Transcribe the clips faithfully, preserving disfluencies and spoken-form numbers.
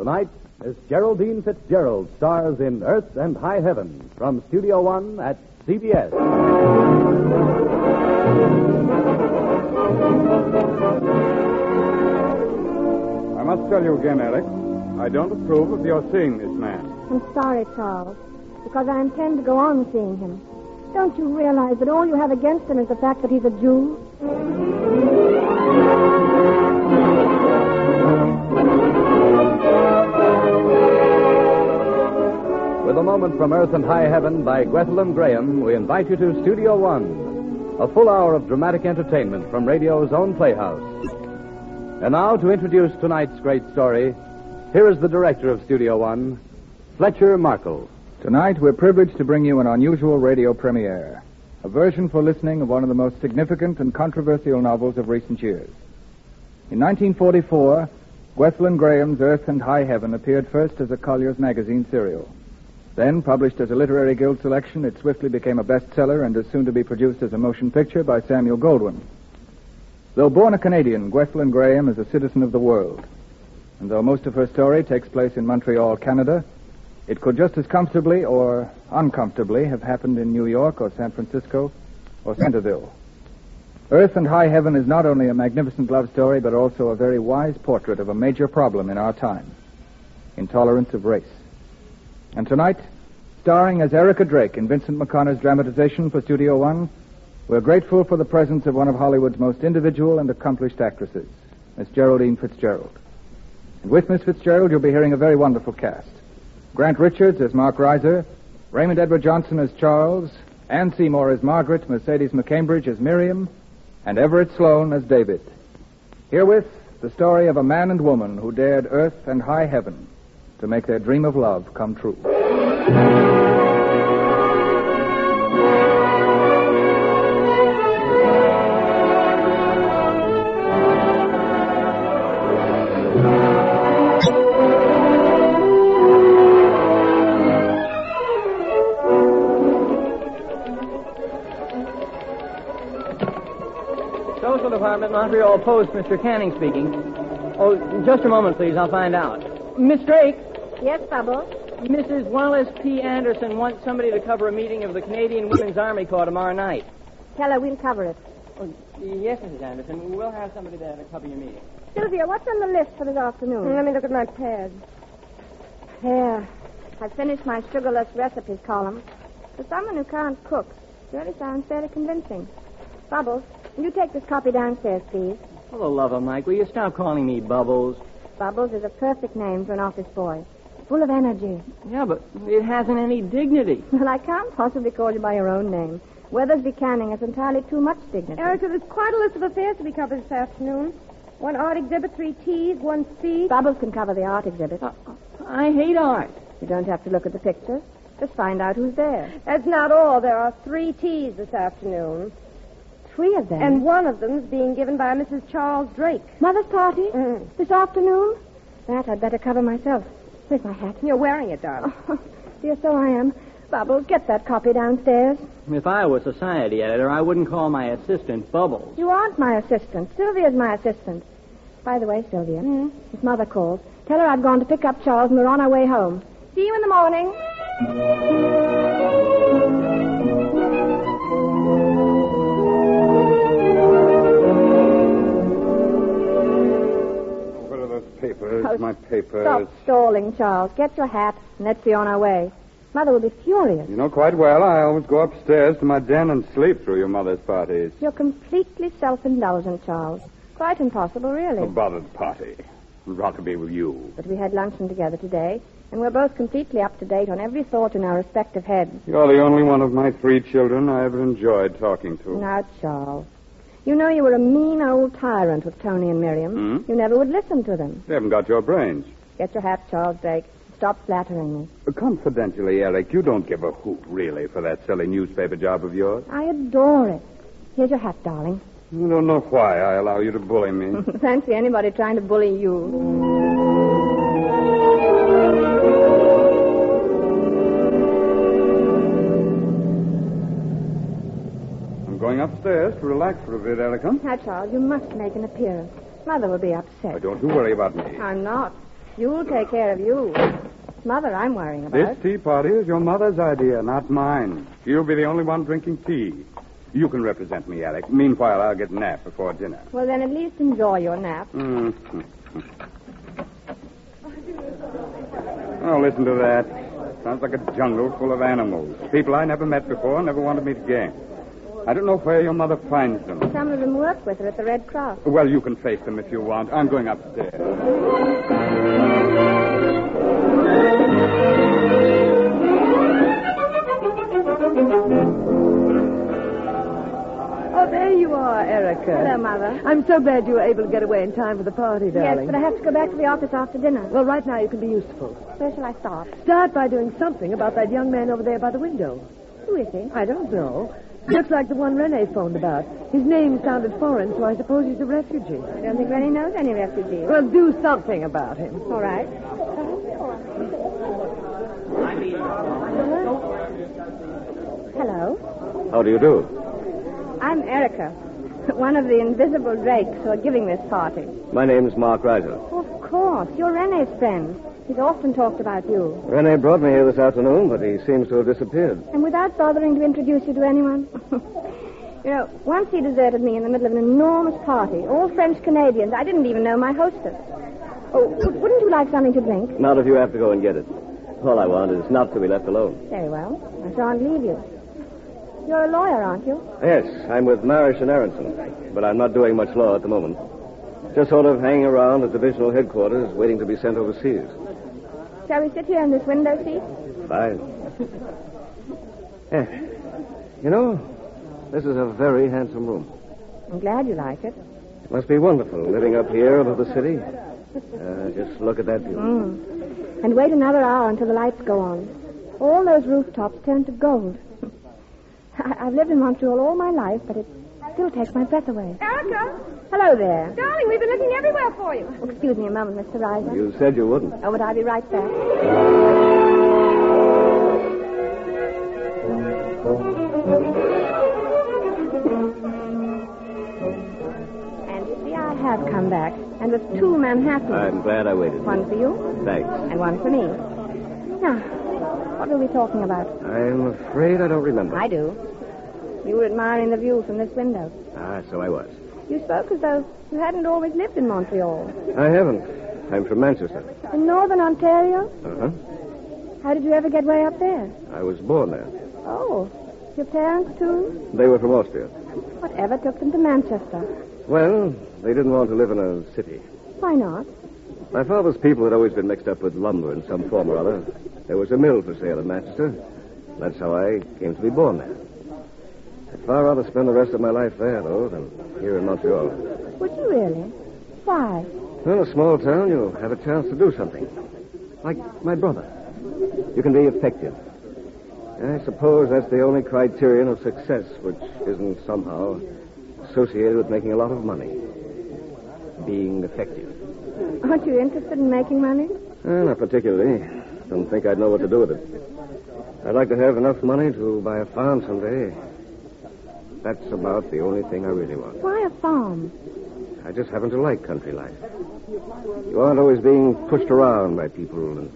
Tonight, Miss Geraldine Fitzgerald stars in Earth and High Heaven from Studio One at C B S. I must tell you again, Alex, I don't approve of your seeing this man. I'm sorry, Charles, because I intend to go on seeing him. Don't you realize that all you have against him is the fact that he's a Jew? With a moment from Earth and High Heaven by Gwethelyn Graham, we invite you to Studio One, a full hour of dramatic entertainment from radio's own playhouse. And now, to introduce tonight's great story, here is the director of Studio One, Fletcher Markle. Tonight, we're privileged to bring you an unusual radio premiere, a version for listening of one of the most significant and controversial novels of recent years. In nineteen forty-four, Gwethelyn Graham's Earth and High Heaven appeared first as a Collier's Magazine serial. Then, published as a Literary Guild selection, it swiftly became a bestseller and is soon to be produced as a motion picture by Samuel Goldwyn. Though born a Canadian, Gwethelyn Graham is a citizen of the world. And though most of her story takes place in Montreal, Canada, it could just as comfortably or uncomfortably have happened in New York or San Francisco or Centerville. Earth and High Heaven is not only a magnificent love story, but also a very wise portrait of a major problem in our time, intolerance of race. And tonight, starring as Erica Drake in Vincent McConnor's dramatization for Studio One, we're grateful for the presence of one of Hollywood's most individual and accomplished actresses, Miss Geraldine Fitzgerald. And with Miss Fitzgerald, you'll be hearing a very wonderful cast. Grant Richards as Mark Reiser, Raymond Edward Johnson as Charles, Ann Seymour as Margaret, Mercedes McCambridge as Miriam, and Everett Sloan as David. Herewith, the story of a man and woman who dared Earth and High Heaven to make their dream of love come true. Social Department, Montreal Post, Mister Canning speaking. Oh, just a moment, please. I'll find out. Miss Drake. Yes, Bubbles? Missus Wallace P. Anderson wants somebody to cover a meeting of the Canadian Women's Army Corps tomorrow night. Tell her we'll cover it. Oh, yes, Missus Anderson. We'll have somebody there to cover your meeting. Sylvia, what's on the list for this afternoon? Let me look at my pads. There. I've finished my sugarless recipes column. For someone who can't cook, it really sounds fairly convincing. Bubbles, will you take this copy downstairs, please? For the love of Mike, will you stop calling me Bubbles? Bubbles is a perfect name for an office boy. Full of energy. Yeah, but it hasn't any dignity. Well, I can't possibly call you by your own name. Weathersby Canning has entirely too much dignity. Erica, there's quite a list of affairs to be covered this afternoon. One art exhibit, three teas, one speech. Bubbles can cover the art exhibit. Uh, I hate art. You don't have to look at the pictures. Just find out who's there. That's not all. There are three teas this afternoon. Three of them? And one of them's being given by Missus Charles Drake. Mother's party? Mm. This afternoon? That I'd better cover myself. Where's my hat? You're wearing it, darling. Oh, dear, so I am. Bubbles, get that copy downstairs. If I were society editor, I wouldn't call my assistant Bubbles. You aren't my assistant. Sylvia's my assistant. By the way, Sylvia, mm. if Mother calls, tell her I've gone to pick up Charles and we're on our way home. See you in the morning. Papers, oh, my papers. Stop stalling, Charles. Get your hat, and let's be on our way. Mother will be furious. You know quite well I always go upstairs to my den and sleep through your mother's parties. You're completely self-indulgent, Charles. Quite impossible, really. A bothered party. I'd rather be with you. But we had luncheon together today, and we're both completely up to date on every thought in our respective heads. You're the only one of my three children I ever enjoyed talking to. Now, Charles, you know you were a mean old tyrant with Tony and Miriam. Hmm? You never would listen to them. They haven't got your brains. Get your hat, Charles Drake. Stop flattering me. Uh, confidentially, Eric, you don't give a hoot, really, for that silly newspaper job of yours. I adore it. Here's your hat, darling. I don't know why I allow you to bully me. Fancy anybody trying to bully you. I'm going upstairs to relax for a bit, Erica. Now, Charles, you must make an appearance. Mother will be upset. Now, don't you worry about me. I'm not. You'll take care of you. Mother, I'm worrying about. This tea party is your mother's idea, not mine. She'll be the only one drinking tea. You can represent me, Alec. Meanwhile, I'll get a nap before dinner. Well, then at least enjoy your nap. Mm-hmm. Oh, listen to that. Sounds like a jungle full of animals. People I never met before, never want to meet again. I don't know where your mother finds them. Some of them work with her at the Red Cross. Well, you can face them if you want. I'm going upstairs. Oh, there you are, Erica. Hello, Mother. I'm so glad you were able to get away in time for the party, darling. Yes, but I have to go back to the office after dinner. Well, right now you can be useful. Where shall I start? Start by doing something about that young man over there by the window. Who is he? I don't know. Looks like the one Rene phoned about. His name sounded foreign, so I suppose he's a refugee. I don't think Rennie knows any refugees. Well, do something about him. All right. Hello. How do you do? I'm Erica, one of the invisible drakes who are giving this party. My name's Mark Reiser. Oh, of course. You're Rene's friend. He's often talked about you. Rene brought me here this afternoon, but he seems to have disappeared. And without bothering to introduce you to anyone? You know, once he deserted me in the middle of an enormous party, all French Canadians. I didn't even know my hostess. Oh, wouldn't you like something to drink? Not if you have to go and get it. All I want is not to be left alone. Very well. I shan't leave you. You're a lawyer, aren't you? Yes, I'm with Marish and Aronson, but I'm not doing much law at the moment. Just sort of hanging around at divisional headquarters, waiting to be sent overseas. Shall we sit here in this window seat? Fine. Yeah. You know, this is a very handsome room. I'm glad you like it. It must be wonderful living up here above the city. Uh, just look at that view. Mm. And wait another hour until the lights go on. All those rooftops turn to gold. I- I've lived in Montreal all my life, but it still takes my breath away. Erica! Hello there. Darling, we've been looking everywhere for you. Oh, excuse me a moment, Mister Reiser. You said you wouldn't. Oh, but I'll be right back. And you see, I have come back. And with two Manhattans. I'm glad I waited. One for you. Thanks. And one for me. Now, what were we talking about? I'm afraid I don't remember. I do. You were admiring the view from this window. Ah, so I was. You spoke as though you hadn't always lived in Montreal. I haven't. I'm from Manchester. In northern Ontario? Uh-huh. How did you ever get way up there? I was born there. Oh, your parents, too? They were from Austria. Whatever took them to Manchester? Well, they didn't want to live in a city. Why not? My father's people had always been mixed up with lumber in some form or other. There was a mill for sale in Manchester. That's how I came to be born there. I'd far rather spend the rest of my life there, though, than here in Montreal. Would you really? Why? In a small town, you have a chance to do something. Like my brother. You can be effective. I suppose that's the only criterion of success which isn't somehow associated with making a lot of money. Being effective. Aren't you interested in making money? Eh, not particularly. Don't think I'd know what to do with it. I'd like to have enough money to buy a farm someday. That's about the only thing I really want. Why a farm? I just happen to like country life. You aren't always being pushed around by people and...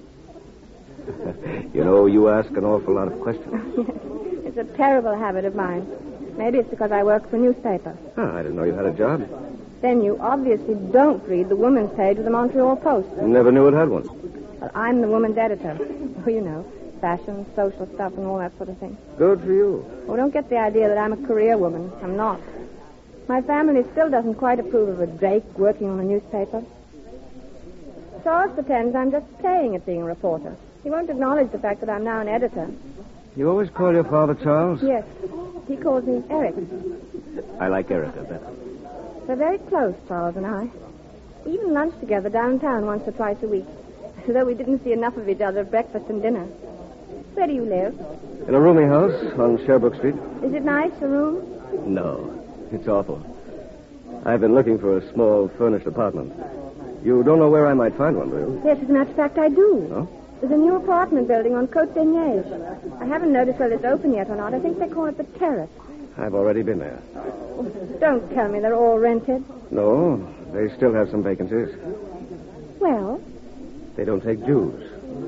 you know, you ask an awful lot of questions. It's a terrible habit of mine. Maybe it's because I work for a newspaper. Oh, I didn't know you had a job. Then you obviously don't read the women's page of the Montreal Post. Never knew it had one. Well, I'm the woman's editor. Oh, you know, fashion, social stuff, and all that sort of thing. Good for you. Oh, don't get the idea that I'm a career woman. I'm not. My family still doesn't quite approve of a Drake working on a newspaper. Charles pretends I'm just playing at being a reporter. He won't acknowledge the fact that I'm now an editor. You always call your father Charles? Yes. He calls me Eric. I like Erica better. We're very close, Charles and I. We even lunch together downtown once or twice a week, though we didn't see enough of each other at breakfast and dinner. Where do you live? In a roomy house on Sherbrooke Street. Is it nice, the room? No, it's awful. I've been looking for a small furnished apartment. You don't know where I might find one, do you? Yes, as a matter of fact, I do. Oh? There's a new apartment building on Côte d'Ignège. I haven't noticed whether it's open yet or not. I think they call it the Terrace. I've already been there. Oh, don't tell me they're all rented. No, they still have some vacancies. Well, They don't take Jews.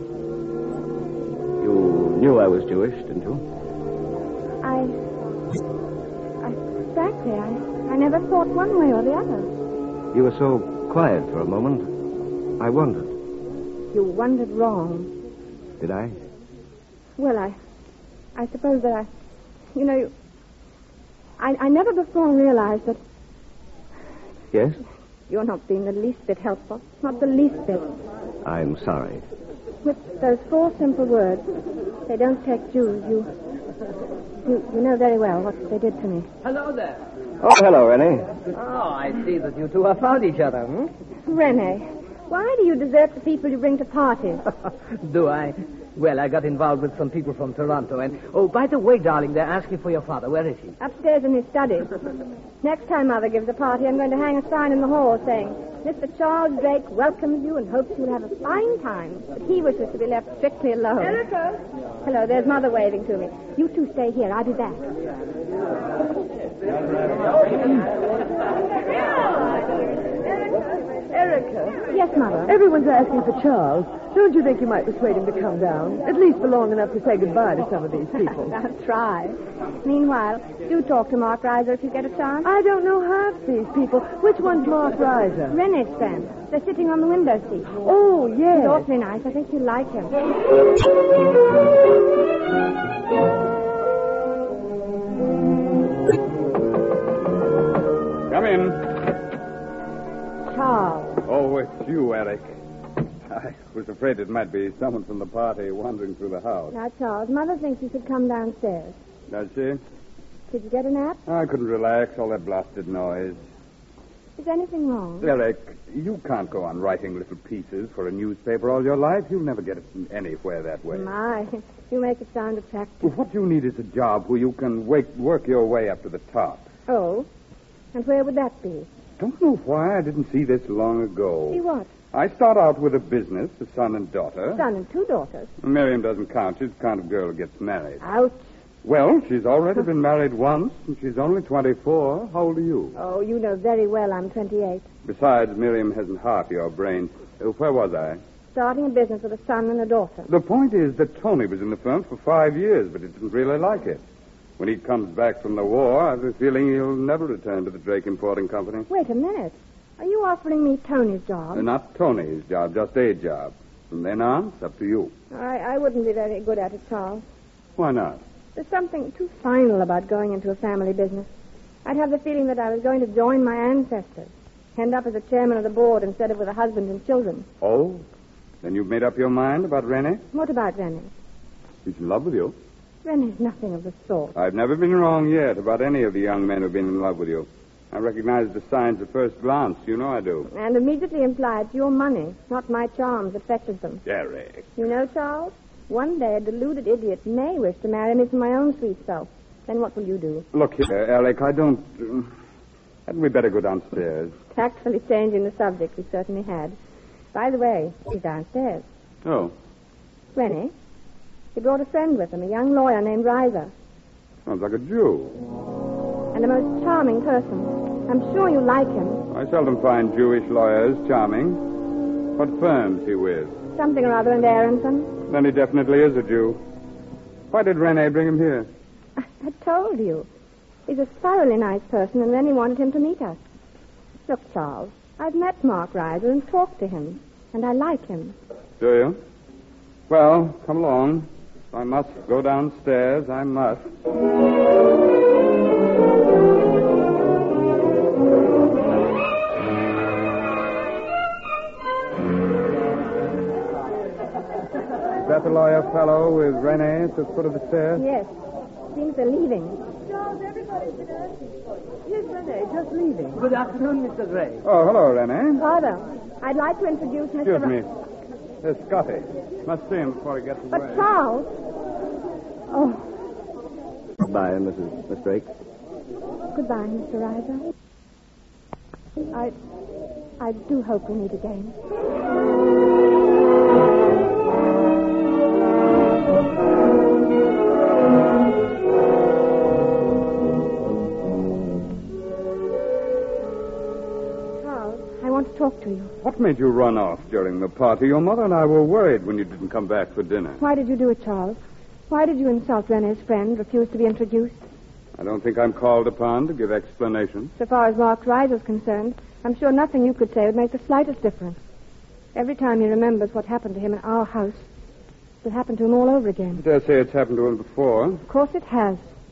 You knew I was Jewish, didn't you? I... I... Frankly, I, I never thought one way or the other. You were so quiet for a moment. I wondered. You wondered wrong. Did I? Well, I... I suppose that I... You know, you, I, I never before realized that... Yes? You're not being the least bit helpful. Not the least bit. I'm sorry. With those four simple words, they don't take Jews, you... You, you know very well what they did to me. Hello there. Oh, hello, Rennie. Oh, I see that you two have found each other, hmm? Rene, why do you desert the people you bring to parties? Do I? Well, I got involved with some people from Toronto, and... Oh, by the way, darling, they're asking for your father. Where is he? Upstairs in his study. Next time Mother gives a party, I'm going to hang a sign in the hall saying, Mister Charles Drake welcomes you and hopes you'll have a fine time, but he wishes to be left strictly alone. Erica! Hello, there's Mother waving to me. You two stay here. I'll be back. Erica, Yes, Mother. everyone's asking for Charles. Don't you think you might persuade him to come down? At least for long enough to say goodbye to some of these people. I'll try. Meanwhile, do talk to Mark Reiser if you get a chance. I don't know half these people. Which one's Mark Reiser? Rene's friend. They're sitting on the window seat. Oh, yes. He's awfully nice. I think you'll like him. Come in. Charles. Oh, it's you, Eric. I was afraid it might be someone from the party wandering through the house. Now, Charles, Mother thinks you should come downstairs. Does she? Did you get a nap? I couldn't relax, all that blasted noise. Is anything wrong? Eric, you can't go on writing little pieces for a newspaper all your life. You'll never get anywhere that way. My, you make it sound attractive. What you need is a job where you can wake, work your way up to the top. Oh? And where would that be? Don't know why I didn't see this long ago. See what? I start out with a business, a son and daughter. Son and two daughters. Miriam doesn't count. She's the kind of girl who gets married. Ouch. Well, she's already been married once, and she's only twenty-four. How old are you? Oh, you know very well I'm twenty-eight. Besides, Miriam hasn't half your brains. Uh, where was I? Starting a business with a son and a daughter. The point is that Tony was in the firm for five years, but he didn't really like it. When he comes back from the war, I have a feeling he'll never return to the Drake Importing Company. Wait a minute. Are you offering me Tony's job? Uh, not Tony's job, just a job. From then on, it's up to you. I, I wouldn't be very good at it, Charles. Why not? There's something too final about going into a family business. I'd have the feeling that I was going to join my ancestors. End up as a chairman of the board instead of with a husband and children. Oh? Then you've made up your mind about Rene? What about Rene? He's in love with you. Rene's nothing of the sort. I've never been wrong yet about any of the young men who've been in love with you. I recognize the signs at first glance. You know I do. And immediately imply it's your money, not my charms, that fetches them. Derek. You know, Charles, one day a deluded idiot may wish to marry me for my own sweet self. Then what will you do? Look here, Alec, I don't... Uh, hadn't we better go downstairs? Tactfully changing the subject, we certainly had. By the way, he's downstairs. Oh. Rennie, he brought a friend with him, a young lawyer named Reiser. Sounds like a Jew. And a most charming person. I'm sure you like him. I seldom find Jewish lawyers charming. What firm's he with? Something or other in Aronson. Then he definitely is a Jew. Why did Rene bring him here? I, I told you. He's a thoroughly nice person, and Rennie wanted him to meet us. Look, Charles, I've met Mark Reiser and talked to him, and I like him. Do you? Well, come along. If I must go downstairs, I must. Is that the lawyer fellow with Rene at the foot of the stairs? Yes. Seems they're leaving. Charles, everybody's been asking for you. Here's Rene, just leaving. Good afternoon, Mister Gray. Oh, hello, Rene. Father, I'd like to introduce Mister Excuse me. There's Scotty. Must see him before he gets away. But Charles... Oh, Goodbye, Missus Miss Drake. goodbye, Mister Reiser. I... I do hope we meet again. Charles, I want to talk to you. What made you run off during the party? Your mother and I were worried when you didn't come back for dinner. Why did you do it, Charles? Why did you insult Rene's friend, refuse to be introduced? I don't think I'm called upon to give explanations. So far as Mark Reiser's concerned, I'm sure nothing you could say would make the slightest difference. Every time he remembers what happened to him in our house, it'll happen to him all over again. I dare say it's happened to him before. Of course it has.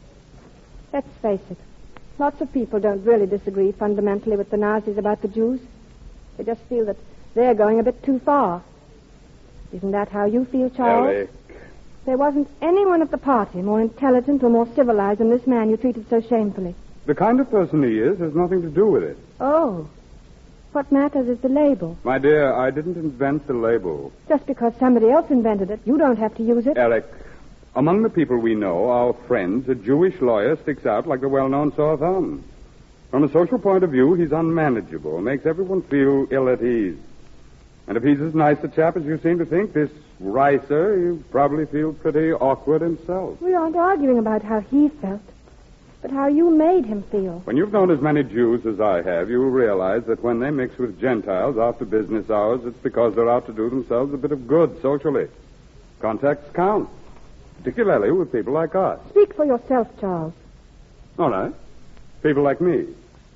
Let's face it. Lots of people don't really disagree fundamentally with the Nazis about the Jews. They just feel that they're going a bit too far. Isn't that how you feel, Charles? Ellie. There wasn't anyone at the party more intelligent or more civilized than this man you treated so shamefully. The kind of person he is has nothing to do with it. Oh. What matters is the label. My dear, I didn't invent the label. Just because somebody else invented it, you don't have to use it. Eric, among the people we know, our friends, a Jewish lawyer sticks out like the well-known sore thumb. From a social point of view, he's unmanageable, makes everyone feel ill at ease. And if he's as nice a chap as you seem to think, this Reiser, you probably feel pretty awkward himself. We aren't arguing about how he felt, but how you made him feel. When you've known as many Jews as I have, you'll realize that when they mix with Gentiles after business hours, it's because they're out to do themselves a bit of good socially. Contacts count, particularly with people like us. Speak for yourself, Charles. All right. People like me.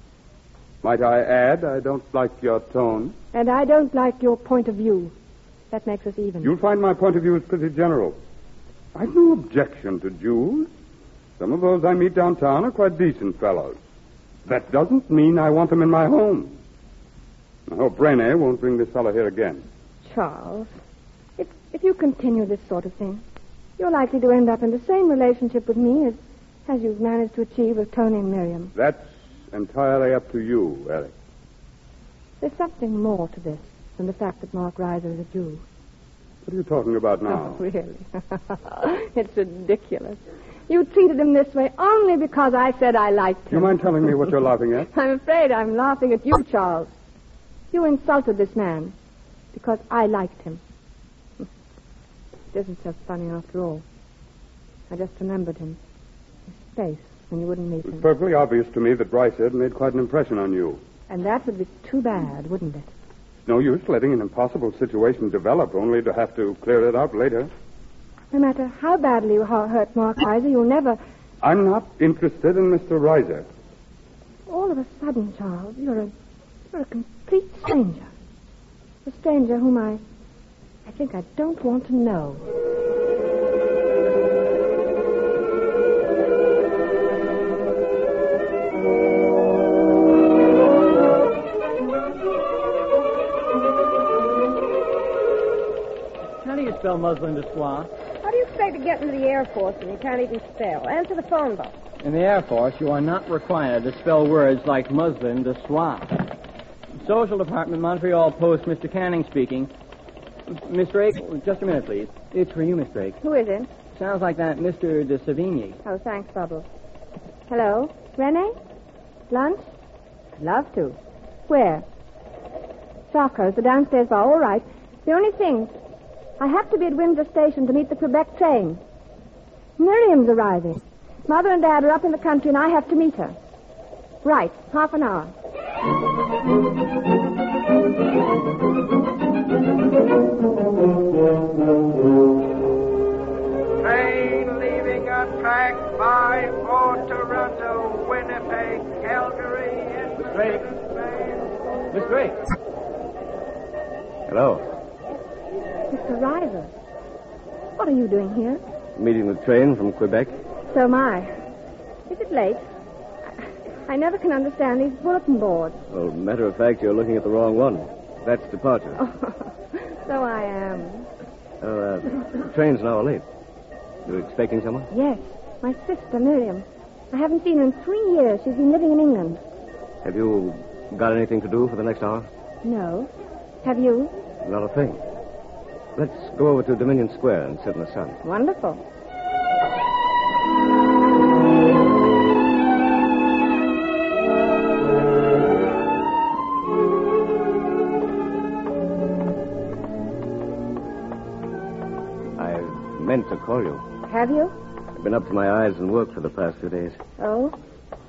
Might I add, I don't like your tone. And I don't like your point of view. That makes us even. You'll find my point of view is pretty general. I've no objection to Jews. Some of those I meet downtown are quite decent fellows. That doesn't mean I want them in my home. I hope Rene won't bring this fellow here again. Charles, if, if you continue this sort of thing, you're likely to end up in the same relationship with me as, as you've managed to achieve with Tony and Miriam. That's entirely up to you, Eric. There's something more to this than the fact that Mark Reiser is a Jew. What are you talking about now? Oh, really? It's ridiculous. You treated him this way only because I said I liked him. Do you mind telling me what you're laughing at? I'm afraid I'm laughing at you, Charles. You insulted this man because I liked him. It isn't so funny after all. I just remembered him. His face when you wouldn't meet him. It's perfectly obvious to me that Bryce had made quite an impression on you. And that would be too bad, wouldn't it? No use letting an impossible situation develop only to have to clear it up later. No matter how badly you hurt Mark Reiser, you'll never... I'm not interested in Mister Reiser. All of a sudden, Charles, you're a, you're a complete stranger. A stranger whom I... I think I don't want to know. How do you spell muslin de soie? How do you expect to get into the Air Force when you can't even spell? Answer the phone, book. In the Air Force, you are not required to spell words like muslin de soie. Social Department, Montreal Post, Mister Canning speaking. Miss Drake, just a minute, please. It's for you, Miss Drake. Who is it? Sounds like that Mister de Savigny. Oh, thanks, Bubbles. Hello? Rene? Lunch? I'd love to. Where? Sarko's, the downstairs bar. All right. The only thing, I have to be at Windsor Station to meet the Quebec train. Miriam's arriving. Mother and Dad are up in the country, and I have to meet her. Right. Half an hour. Train leaving on track five for Toronto, Winnipeg, Calgary, and... Miss Drake. Miss Drake. Hello. Mister Reiser. What are you doing here? Meeting the train from Quebec. So am I. Is it late? I, I never can understand these bulletin boards. Well, matter of fact, you're looking at the wrong one. That's departure. Oh, so I am. Oh, uh, the train's an hour late. You expecting someone? Yes, my sister, Miriam. I haven't seen her in three years. She's been living in England. Have you got anything to do for the next hour? No. Have you? Not a thing. Let's go over to Dominion Square and sit in the sun. Wonderful. I meant to call you. Have you? I've been up to my eyes in work for the past few days. Oh?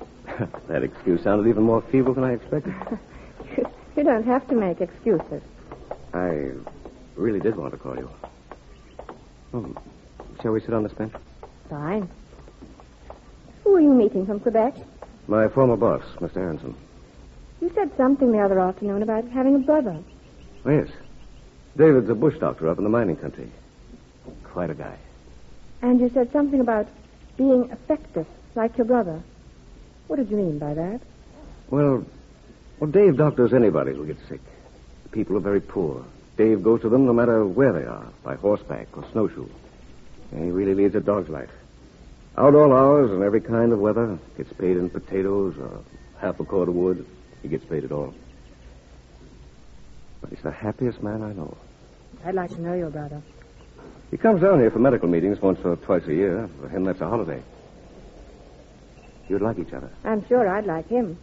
That excuse sounded even more feeble than I expected. You don't have to make excuses. I really did want to call you. Oh, shall we sit on this bench? Fine. Who are you meeting from Quebec? My former boss, Mister Aronson. You said something the other afternoon about having a brother. Oh, yes. David's a bush doctor up in the mining country. Quite a guy. And you said something about being affected, like your brother. What did you mean by that? Well, well, Dave doctors anybody who gets sick. People are very poor. Dave goes to them no matter where they are, by horseback or snowshoe. And he really leads a dog's life. Outdoor hours and every kind of weather. Gets paid in potatoes or half a cord of wood. He gets paid it all. But he's the happiest man I know. I'd like to know your brother. He comes down here for medical meetings once or twice a year. For him, that's a holiday. You'd like each other. I'm sure I'd like him.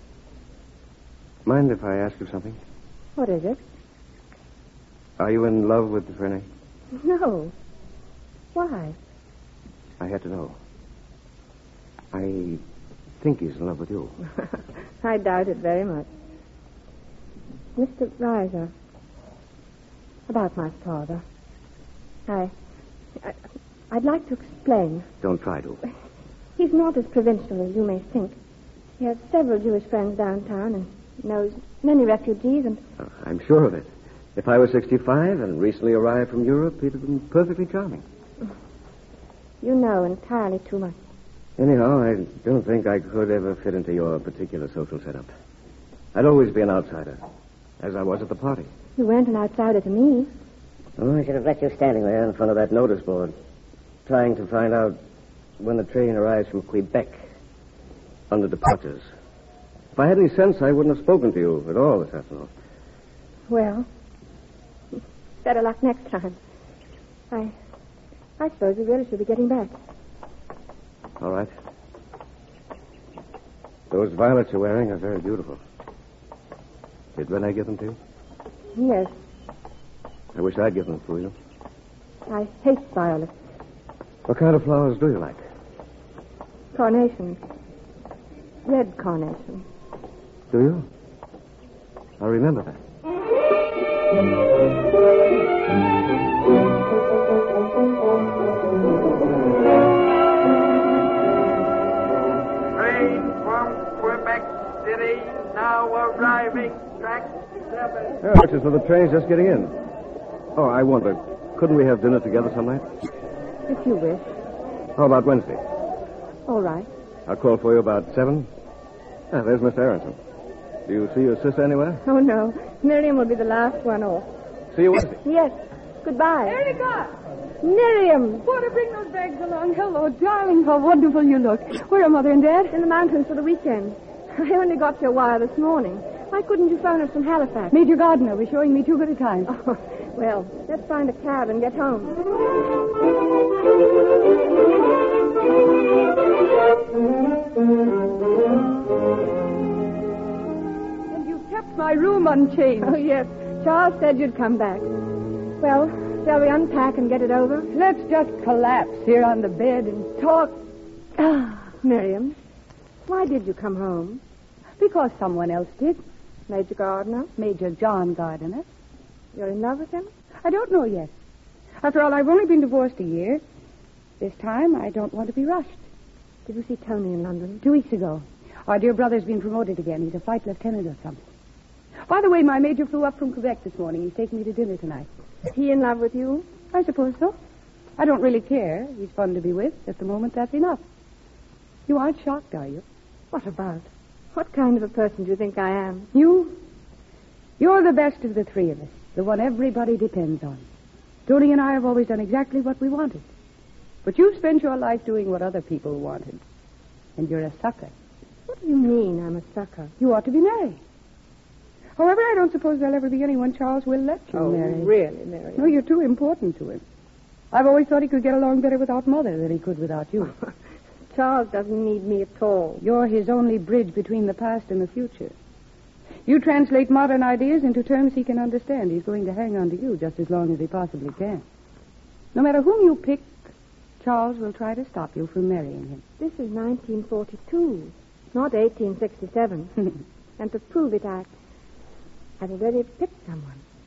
Mind if I ask you something? What is it? Are you in love with Fernie? No. Why? I had to know. I think he's in love with you. I doubt it very much. Mister Reiser, about my father. I, I, I'd like to explain. Don't try to. He's not as provincial as you may think. He has several Jewish friends downtown and knows many refugees and... Oh, I'm sure of it. If I was sixty-five and recently arrived from Europe, he'd have been perfectly charming. You know entirely too much. Anyhow, I don't think I could ever fit into your particular social setup. I'd always be an outsider, as I was at the party. You weren't an outsider to me. Oh, I should have left you standing there in front of that notice board, trying to find out when the train arrives from Quebec on the departures. If I had any sense, I wouldn't have spoken to you at all this afternoon. Well, better luck next time. I, I suppose we really should be getting back. All right. Those violets you're wearing are very beautiful. Did Rene give them to you? Yes. I wish I'd given them to you. I hate violets. What kind of flowers do you like? Carnations. Red carnations. Do you? I'll remember that. Train from Quebec City now arriving, track seven. Yeah, which is for the train's just getting in. Oh, I wonder, couldn't we have dinner together some night? If you wish. How about Wednesday? All right. I'll call for you about seven. Ah, there's Miss Aronson. Do you see your sister anywhere? Oh, no. Miriam will be the last one off. See you Wednesday. Yes. Goodbye. Erica! Miriam! Want to bring those bags along? Hello, darling. How wonderful you look. Where are Mother and Dad? In the mountains for the weekend. I only got your wire this morning. Why couldn't you phone us from Halifax? Major Gardner was showing me too good a time. Oh, well, let's find a cab and get home. And you kept my room unchanged. Oh, yes. Charles said you'd come back. Well, shall we unpack and get it over? Let's just collapse here on the bed and talk. Ah, Miriam, why did you come home? Because someone else did. Major Gardner? Major John Gardner. You're in love with him? I don't know yet. After all, I've only been divorced a year. This time, I don't want to be rushed. Did you see Tony in London? Two weeks ago. Our dear brother's been promoted again. He's a flight lieutenant or something. By the way, my major flew up from Quebec this morning. He's taking me to dinner tonight. Is he in love with you? I suppose so. I don't really care. He's fun to be with. At the moment, that's enough. You aren't shocked, are you? What about? What kind of a person do you think I am? You? You're the best of the three of us. The one everybody depends on. Tony and I have always done exactly what we wanted. But you've spent your life doing what other people wanted. And you're a sucker. What do you mean I'm a sucker? You ought to be married. However, I don't suppose there'll ever be anyone Charles will let you oh, marry. really, Mary? No, you're too important to him. I've always thought he could get along better without Mother than he could without you. Charles doesn't need me at all. You're his only bridge between the past and the future. You translate modern ideas into terms he can understand. He's going to hang on to you just as long as he possibly can. No matter whom you pick, Charles will try to stop you from marrying him. This is nineteen forty-two, not eighteen sixty-seven. And to prove it, I, I've already picked someone.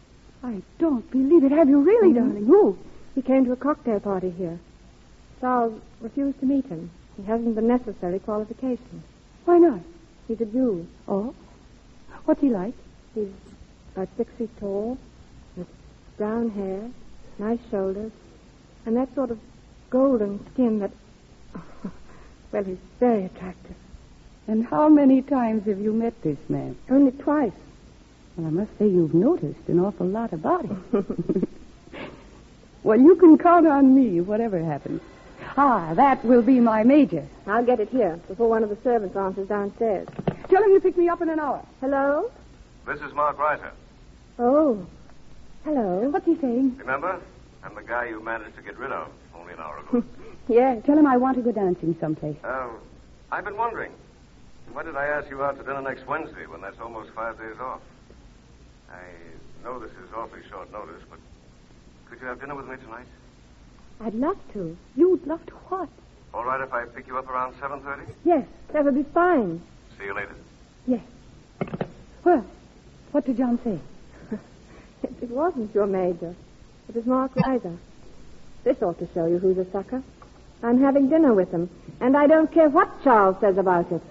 I don't believe it. Have you really, Mhm. darling? Who? He came to a cocktail party here. Charles refused to meet him. He hasn't the necessary qualifications. Why not? He's a Jew. Oh? What's he like? He's about six feet tall, with brown hair, nice shoulders, and that sort of golden skin that... Well, he's very attractive. And how many times have you met this man? Only twice. Well, I must say you've noticed an awful lot about him. Well, you can count on me, whatever happens. Ah, that will be my major. I'll get it here before one of the servants answers downstairs. Tell him to pick me up in an hour. Hello? This is Mark Reiser. Oh. Hello. What's he saying? Remember? I'm the guy you managed to get rid of only an hour ago. Yes. Tell him I want to go dancing someplace. Oh, I've been wondering. Why did I ask you out to dinner next Wednesday when that's almost five days off? I know this is awfully short notice, but could you have dinner with me tonight? I'd love to. You'd love to what? All right if I pick you up around seven thirty? Yes, that would be fine. See you later. Yes. Well, what did John say? It, it wasn't your major. It was Mark Reiser. This ought to show you who's a sucker. I'm having dinner with him, and I don't care what Charles says about it.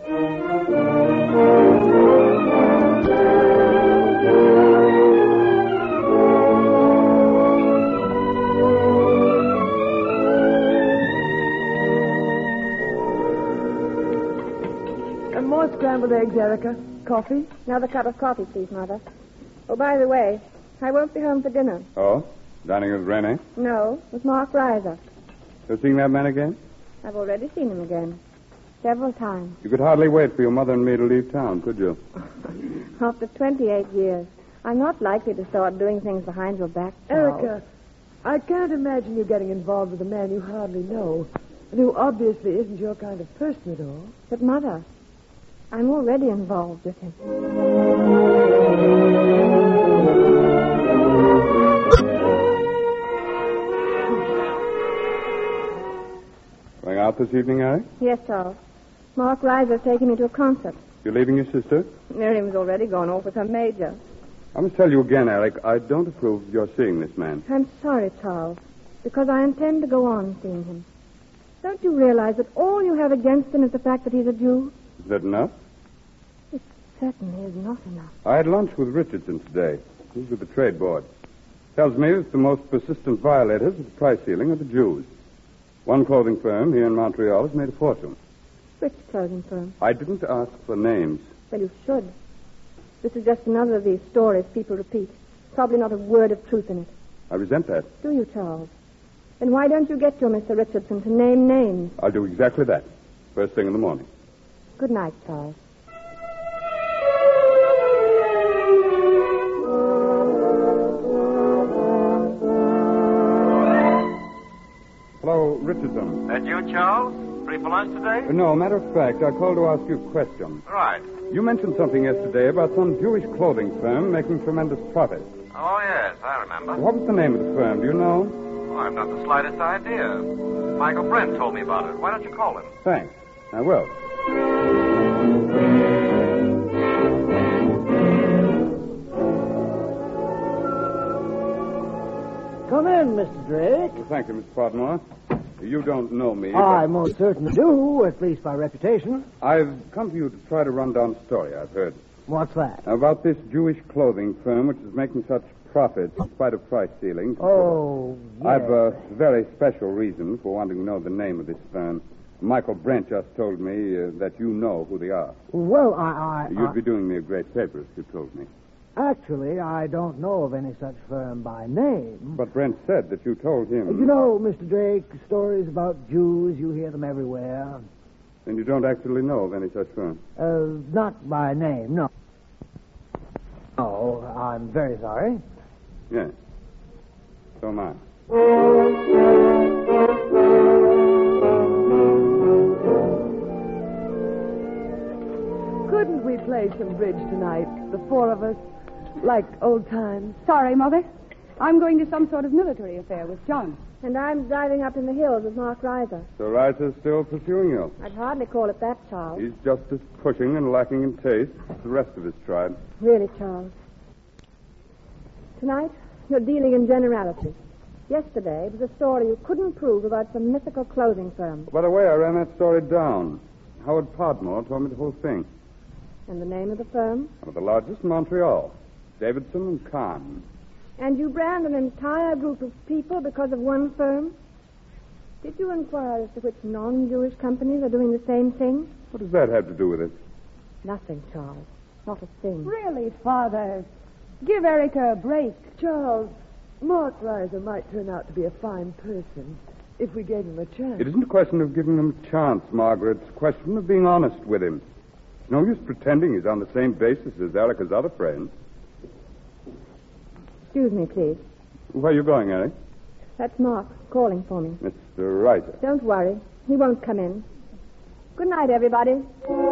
And more scrambled eggs, Erica. Coffee? Another cup of coffee, please, Mother. Oh, by the way, I won't be home for dinner. Oh? Dining with Rene? No, with Mark Reiser. So seeing that man again? I've already seen him again. Several times. You could hardly wait for your mother and me to leave town, could you? After twenty-eight years, I'm not likely to start doing things behind your back, Charles. Erica, I can't imagine you getting involved with a man you hardly know, and who obviously isn't your kind of person at all. But, Mother, I'm already involved with him. Going out this evening, Eric? Yes, Charles. Mark Reiser's taking me to a concert. You're leaving your sister? Miriam's already gone off with her major. I must tell you again, Alec, I don't approve of your seeing this man. I'm sorry, Charles, because I intend to go on seeing him. Don't you realize that all you have against him is the fact that he's a Jew? Is that enough? It certainly is not enough. I had lunch with Richardson today. He's with the trade board. Tells me that the most persistent violators of the price ceiling are the Jews. One clothing firm here in Montreal has made a fortune. Which clothing firm? I didn't ask for names. Well, you should. This is just another of these stories people repeat. Probably not a word of truth in it. I resent that. Do you, Charles? Then why don't you get your Mister Richardson to name names? I'll do exactly that. First thing in the morning. Good night, Charles. Hello, Richardson. That you, Charles? Free for lunch today? Uh, no, matter of fact, I called to ask you a question. Right. You mentioned something yesterday about some Jewish clothing firm making tremendous profits. Oh, yes, I remember. What was the name of the firm? Do you know? Oh, I've not the slightest idea. Michael Brent told me about it. Why don't you call him? Thanks. I will. Come in, Mister Drake. Well, thank you, Mister Podmore. You don't know me. I but most certainly do, at least by reputation. I've come to you to try to run down a story I've heard. What's that? About this Jewish clothing firm which is making such profits in spite of price ceilings. Oh, yes. I've a very special reason for wanting to know the name of this firm. Michael Brent just told me uh, that you know who they are. Well, I... I You'd I... be doing me a great favor if you told me. Actually, I don't know of any such firm by name. But Brent said that you told him. You know, Mister Drake, stories about Jews, you hear them everywhere. And you don't actually know of any such firm? Uh, not by name, no. Oh, I'm very sorry. Yes. So am I. Couldn't we play some bridge tonight, the four of us, like old times? Sorry, Mother. I'm going to some sort of military affair with John. And I'm driving up in the hills with Mark Reiser. So Reiser's still pursuing you? I'd hardly call it that, Charles. He's just as pushing and lacking in taste as the rest of his tribe. Really, Charles. Tonight, You're dealing in generalities. Yesterday was a story you couldn't prove about some mythical clothing firm. By the way, I ran that story down. Howard Podmore told me the whole thing. And the name of the firm? One of the largest in Montreal. Davidson and Kahn. And you brand an entire group of people because of one firm? Did you inquire as to which non-Jewish companies are doing the same thing? What does that have to do with it? Nothing, Charles. Not a thing. Really, Father, give Erica a break. Charles, Mark Reiser might turn out to be a fine person if we gave him a chance. It isn't a question of giving him a chance, Margaret. It's a question of being honest with him. It's no use pretending he's on the same basis as Erica's other friends. Excuse me, please. Where are you going, Eric? That's Mark calling for me. Mister Reiser. Don't worry. He won't come in. Good night, everybody.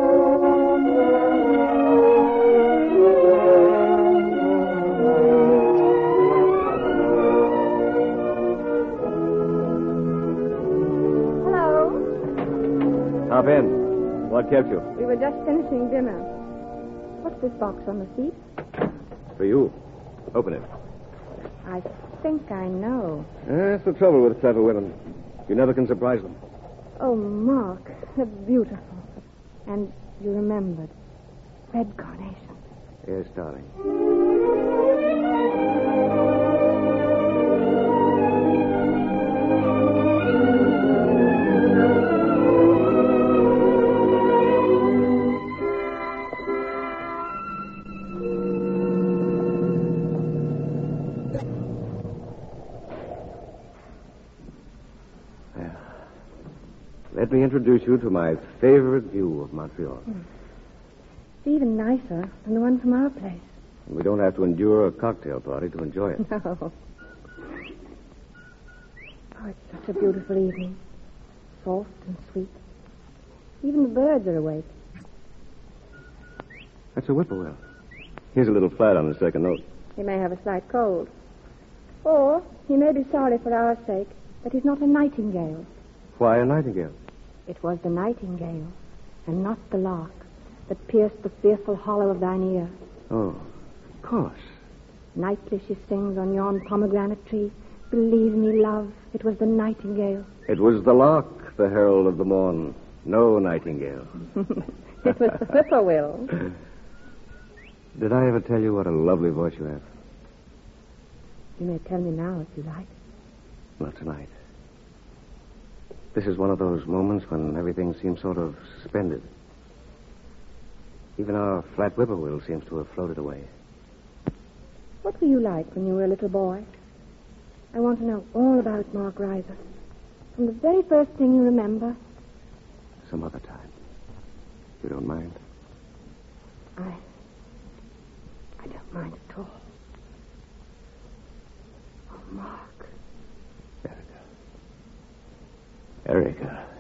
Hop in. What kept you? We were just finishing dinner. What's this box on the seat? For you. Open it. I think I know. That's the trouble with clever women. You never can surprise them. Oh, Mark, they're beautiful. And you remembered. Red carnation. Yes, darling. Let me introduce you to my favorite view of Montreal. Mm. It's even nicer than the one from our place. We don't have to endure a cocktail party to enjoy it. No. Oh, it's such a beautiful evening. Soft and sweet. Even the birds are awake. That's a whippoorwill. Here's a little flat on the second note. He may have a slight cold. Or he may be sorry for our sake that he's not a nightingale. Why a nightingale? It was the nightingale, and not the lark, that pierced the fearful hollow of thine ear. Oh, of course. Nightly she sings on yon pomegranate tree. Believe me, love, it was the nightingale. It was the lark, the herald of the morn. No nightingale. It was the whippoorwill. Did I ever tell you what a lovely voice you have? You may tell me now if you like. Not tonight. This is one of those moments when everything seems sort of suspended. Even our flat whippoorwill seems to have floated away. What were you like when you were a little boy? I want to know all about Mark Reiser. From the very first thing you remember. Some other time. You don't mind? I... I don't mind at all. Oh, Mark. Erica.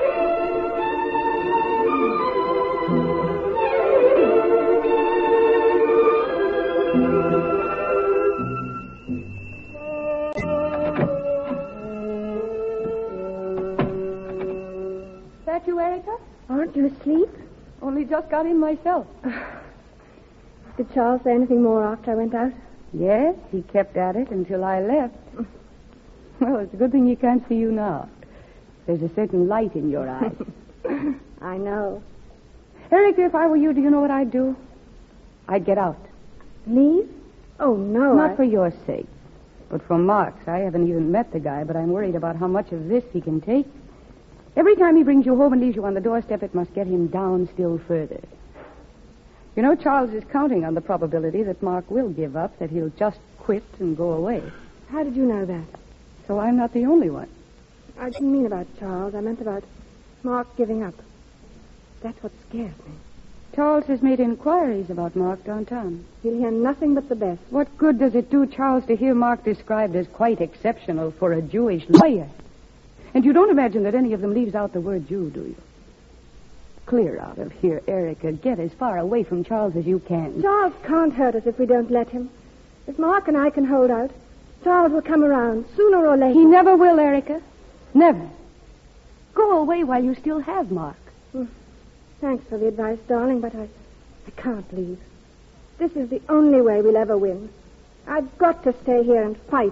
That you, Erica? Aren't you asleep? Only just got in myself. Did Charles say anything more after I went out? Yes, he kept at it until I left. Well, it's a good thing you can't see you now. There's a certain light in your eyes. I know. Erica, if I were you, do you know what I'd do? I'd get out. Leave? Oh, no. Not I... for your sake, but for Mark's. I haven't even met the guy, but I'm worried about how much of this he can take. Every time he brings you home and leaves you on the doorstep, it must get him down still further. You know, Charles is counting on the probability that Mark will give up, that he'll just quit and go away. How did you know that? So I'm not the only one. I didn't mean about Charles. I meant about Mark giving up. That's what scares me. Charles has made inquiries about Mark downtown. He'll hear nothing but the best. What good does it do Charles to hear Mark described as quite exceptional for a Jewish lawyer? And you don't imagine that any of them leaves out the word Jew, do you? Clear out of here, Erica. Get as far away from Charles as you can. Charles can't hurt us if we don't let him. If Mark and I can hold out, Charles will come around sooner or later. He never will, Erica. Never. Go away while you still have Mark. Hmm. Thanks for the advice, darling, but I, I can't leave. This is the only way we'll ever win. I've got to stay here and fight.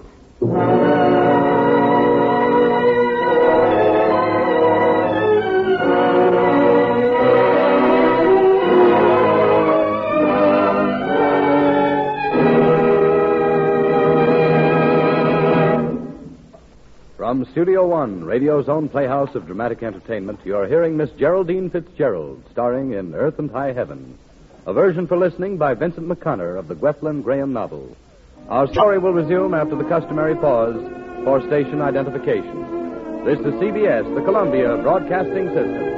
From Studio One, radio's own playhouse of dramatic entertainment, you're hearing Miss Geraldine Fitzgerald, starring in Earth and High Heaven, a version for listening by Vincent McConnor of the Gwethlyn Graham novel. Our story will resume after the customary pause for station identification. This is C B S, the Columbia Broadcasting System.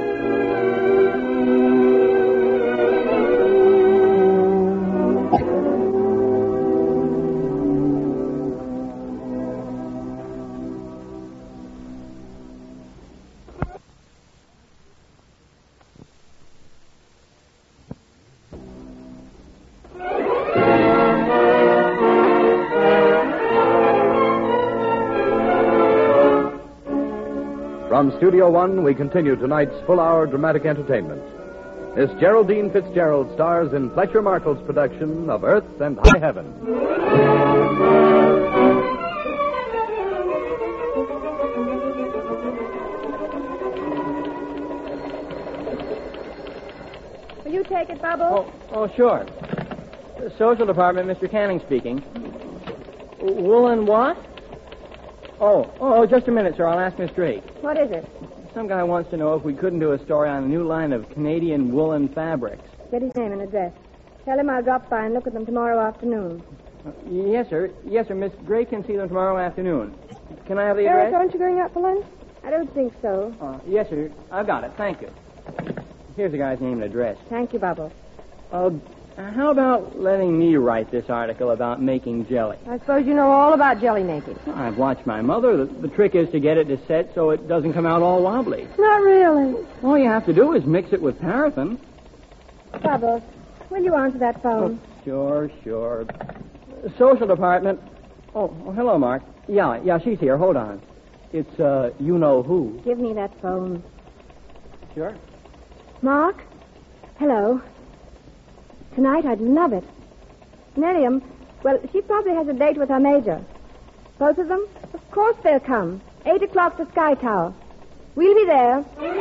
From Studio One, we continue tonight's full-hour dramatic entertainment. Miss Geraldine Fitzgerald stars in Fletcher Markle's production of Earth and High Heaven. Will you take it, Bubble? Oh, oh, sure. The social department, Mister Canning speaking. Woolen what? Oh, oh, just a minute, sir. I'll ask Miss Drake. What is it? Some guy wants to know if we couldn't do a story on a new line of Canadian woolen fabrics. Get his name and address. Tell him I'll drop by and look at them tomorrow afternoon. Uh, yes, sir. Yes, sir. Miss Drake can see them tomorrow afternoon. Can I have the Eric, address? aren't you going out for lunch? I don't think so. Uh, yes, sir. I've got it. Thank you. Here's the guy's name and address. Thank you, Bubble. Uh, how about letting me write this article about making jelly? I suppose you know all about jelly making. I've watched my mother. The, the trick is to get it to set so it doesn't come out all wobbly. Not really. All you have to do is mix it with paraffin. Bubbles, will you answer that phone? Oh, sure, sure. Social department. Oh, oh, hello, Mark. Yeah, yeah, she's here. Hold on. It's, uh, you know who. Give me that phone. Sure. Mark? Hello. Tonight, I'd love it. Miriam, well, she probably has a date with her major. Both of them? Of course they'll come. Eight o'clock to Sky Tower. We'll be there.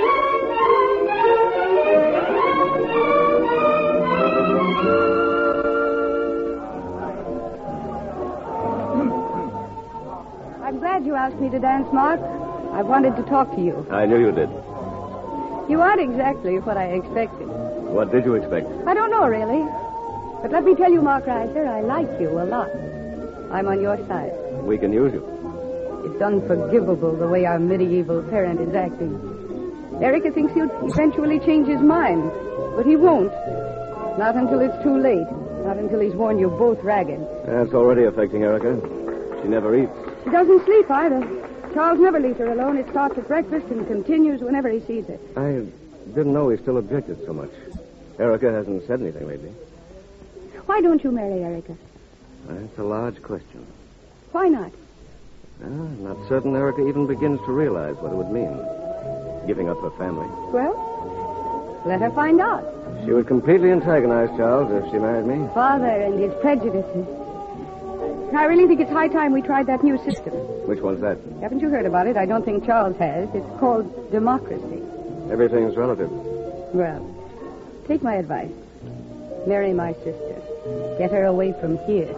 I'm glad you asked me to dance, Mark. I wanted to talk to you. I knew you did. You aren't exactly what I expected. What did you expect? I don't know, really. But let me tell you, Mark Reiser, I like you a lot. I'm on your side. We can use you. It's unforgivable the way our medieval parent is acting. Erica thinks he'll eventually change his mind, but he won't. Not until it's too late. Not until he's worn you both ragged. That's already affecting Erica. She never eats. She doesn't sleep either. Charles never leaves her alone. It starts at breakfast and continues whenever he sees her. I didn't know he still objected so much. Erica hasn't said anything lately. Why don't you marry Erica? That's a large question. Why not? Uh, I'm not certain Erica even begins to realize what it would mean. Giving up her family. Well, let her find out. She would completely antagonize Charles if she married me. Father and his prejudices. I really think it's high time we tried that new system. Which one's that? Haven't you heard about it? I don't think Charles has. It's called democracy. Everything's relative. Well, take my advice. Marry my sister. Get her away from here.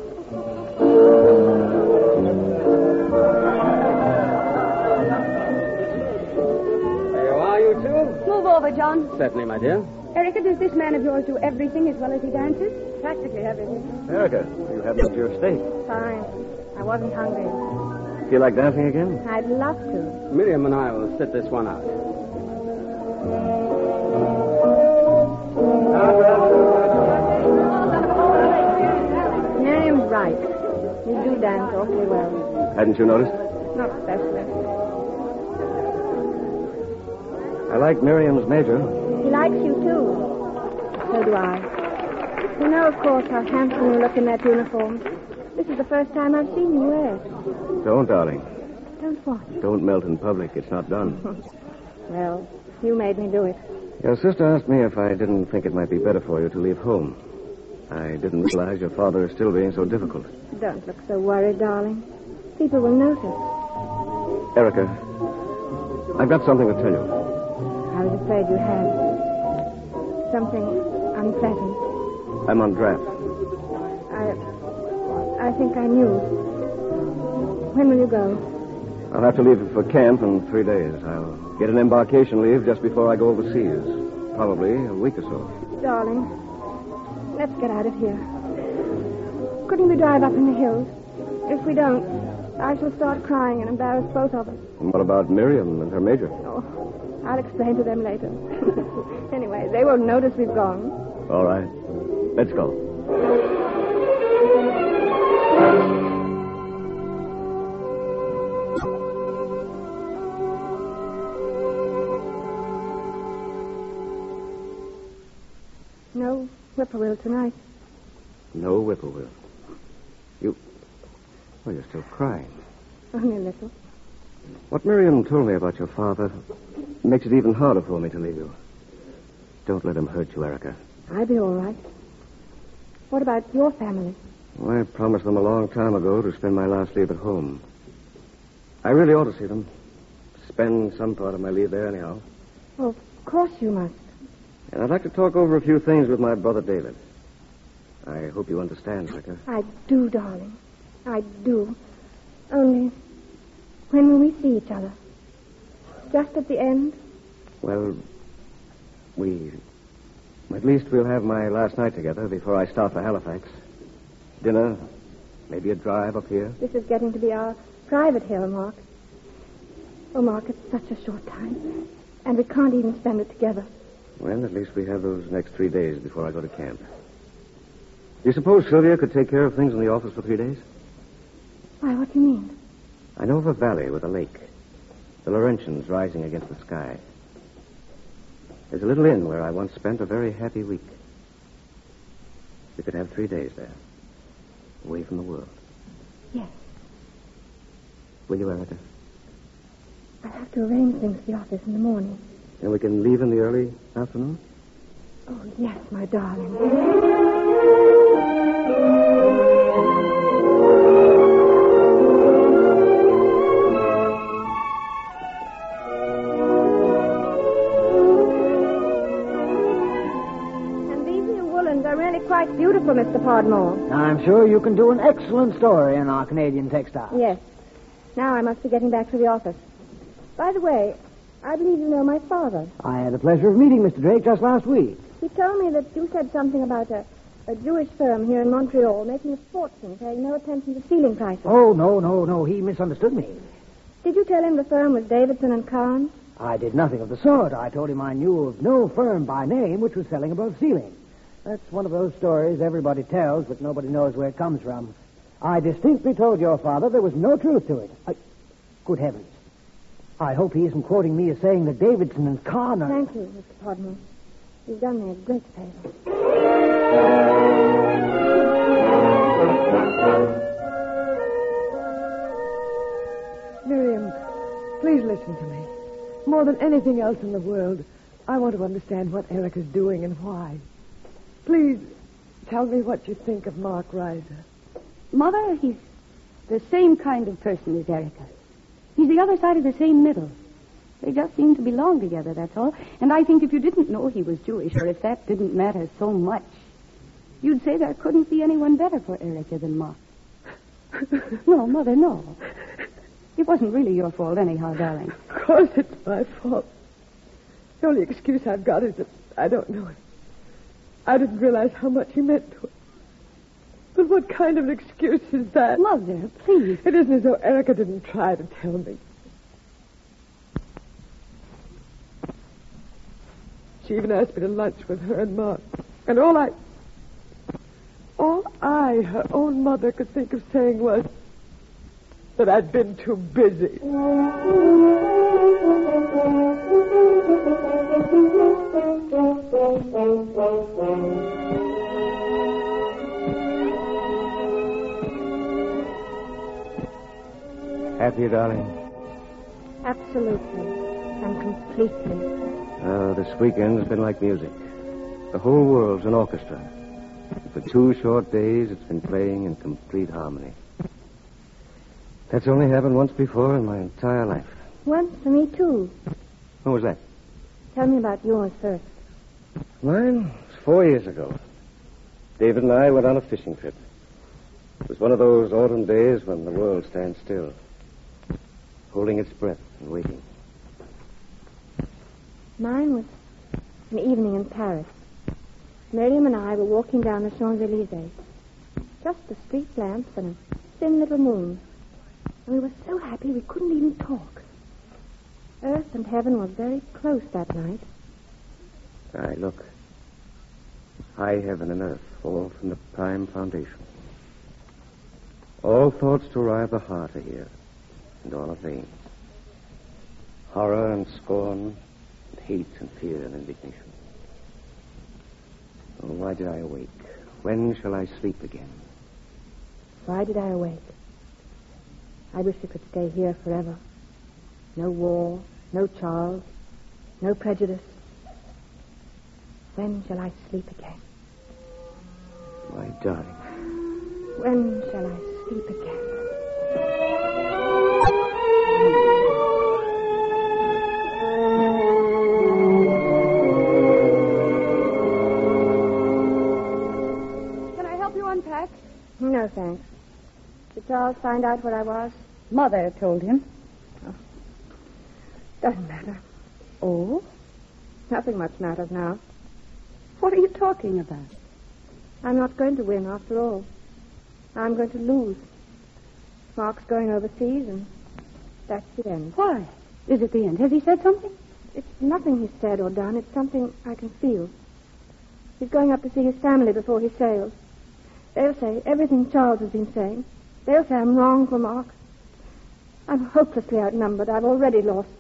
There you are, you two. Move over, John. Certainly, my dear. Erica, does this man of yours do everything as well as he dances? Practically everything. Erica, you haven't had your steak. Fine. I wasn't hungry. Feel like dancing again? I'd love to. Miriam and I will sit this one out. Miriam's right. You do dance awfully well. Hadn't you noticed? Not especially. I like Miriam's major. He likes you, too. So do I. You know, of course, how handsome you look in that uniform. This is the first time I've seen you wear it. Don't, darling. Don't what? Don't melt in public. It's not done. Well, you made me do it. Your sister asked me if I didn't think it might be better for you to leave home. I didn't realize your father is still being so difficult. Don't look so worried, darling. People will notice. Erica, I've got something to tell you. I was afraid you had. Something unpleasant. I'm on draft. I... I think I knew. When will you go? I'll have to leave for camp in three days. I'll get an embarkation leave just before I go overseas. Probably a week or so. Darling, let's get out of here. Couldn't we drive up in the hills? If we don't, I shall start crying and embarrass both of us. And what about Miriam and her major? Oh, I'll explain to them later. Anyway, they won't notice we've gone. All right. Let's go. No whippoorwill tonight. No whippoorwill. You... Oh, you're still crying. Only a little. What Miriam told me about your father makes it even harder for me to leave you. Don't let him hurt you, Erica. I'll be all right. What about your family? Well, I promised them a long time ago to spend my last leave at home. I really ought to see them. Spend some part of my leave there anyhow. Well, of course you must. And I'd like to talk over a few things with my brother David. I hope you understand, Erica. I do, darling. I do. Only, when will we see each other? Just at the end? Well, we... At least we'll have my last night together before I start for Halifax. Dinner, maybe a drive up here. This is getting to be our private hill, Mark. Oh, Mark, it's such a short time. And we can't even spend it together. Well, at least we have those next three days before I go to camp. Do you suppose Sylvia could take care of things in the office for three days? Why, what do you mean? I know of a valley with a lake. The Laurentians rising against the sky. There's a little inn where I once spent a very happy week. We could have three days there. Away from the world. Yes. Will you, Erica? I'll have to arrange things for the office in the morning. And we can leave in the early afternoon? Oh, yes, my darling. And these new woolens are really quite beautiful, Mister Podmore. I'm sure you can do an excellent story in our Canadian textiles. Yes. Now I must be getting back to the office. By the way, I believe you know my father. I had the pleasure of meeting Mister Drake just last week. He told me that you said something about a, a Jewish firm here in Montreal making a fortune, paying no attention to ceiling prices. Oh, no, no, no. He misunderstood me. Did you tell him the firm was Davidson and Kahn? I did nothing of the sort. I told him I knew of no firm by name which was selling above ceiling. That's one of those stories everybody tells, but nobody knows where it comes from. I distinctly told your father there was no truth to it. I... Good heavens. I hope he isn't quoting me as saying that Davidson and Kahn are... Thank you, Mister Podmore. You've done me a great favor. Miriam, please listen to me. More than anything else in the world, I want to understand what Erica's doing and why. Please, tell me what you think of Mark Reiser. Mother, he's the same kind of person as Erica. He's the other side of the same middle. They just seem to belong together, that's all. And I think if you didn't know he was Jewish, or if that didn't matter so much, you'd say there couldn't be anyone better for Erica than Mark. No, Mother, no. It wasn't really your fault anyhow, darling. Of course it's my fault. The only excuse I've got is that I don't know him. I didn't realize how much he meant to us. But what kind of an excuse is that? Mother, please. It isn't as though Erica didn't try to tell me. She even asked me to lunch with her and Mark. And all I... All I, her own mother, could think of saying was that I'd been too busy. Happy, darling? Absolutely. And completely. Uh, this weekend's been like music. The whole world's an orchestra. For two short days, it's been playing in complete harmony. That's only happened once before in my entire life. Once for me, too. When was that? Tell me about yours first. Mine was four years ago. David and I went on a fishing trip. It was one of those autumn days when the world stands still, holding its breath and waiting. Mine was an evening in Paris. Miriam and I were walking down the Champs-Élysées. Just the street lamps and a thin little moon. And we were so happy we couldn't even talk. Earth and heaven were very close that night. Aye, look. High heaven and earth fall from the prime foundation. All thoughts to arrive the heart are here, and all are vain. Horror and scorn, and hate and fear and indignation. Oh, why did I awake? When shall I sleep again? Why did I awake? I wish we could stay here forever. No war, no Charles, no prejudice. When shall I sleep again? My darling. When shall I sleep again? Can I help you unpack? No, thanks. Did Charles find out where I was? Mother told him. Oh. Doesn't matter. Oh? Nothing much matters now. What are you talking about? I'm not going to win after all. I'm going to lose. Mark's going overseas, and that's the end. Why? Is it the end? Has he said something? It's nothing he's said or done. It's something I can feel. He's going up to see his family before he sails. They'll say everything Charles has been saying. They'll say I'm wrong for Mark. I'm hopelessly outnumbered. I've already lost.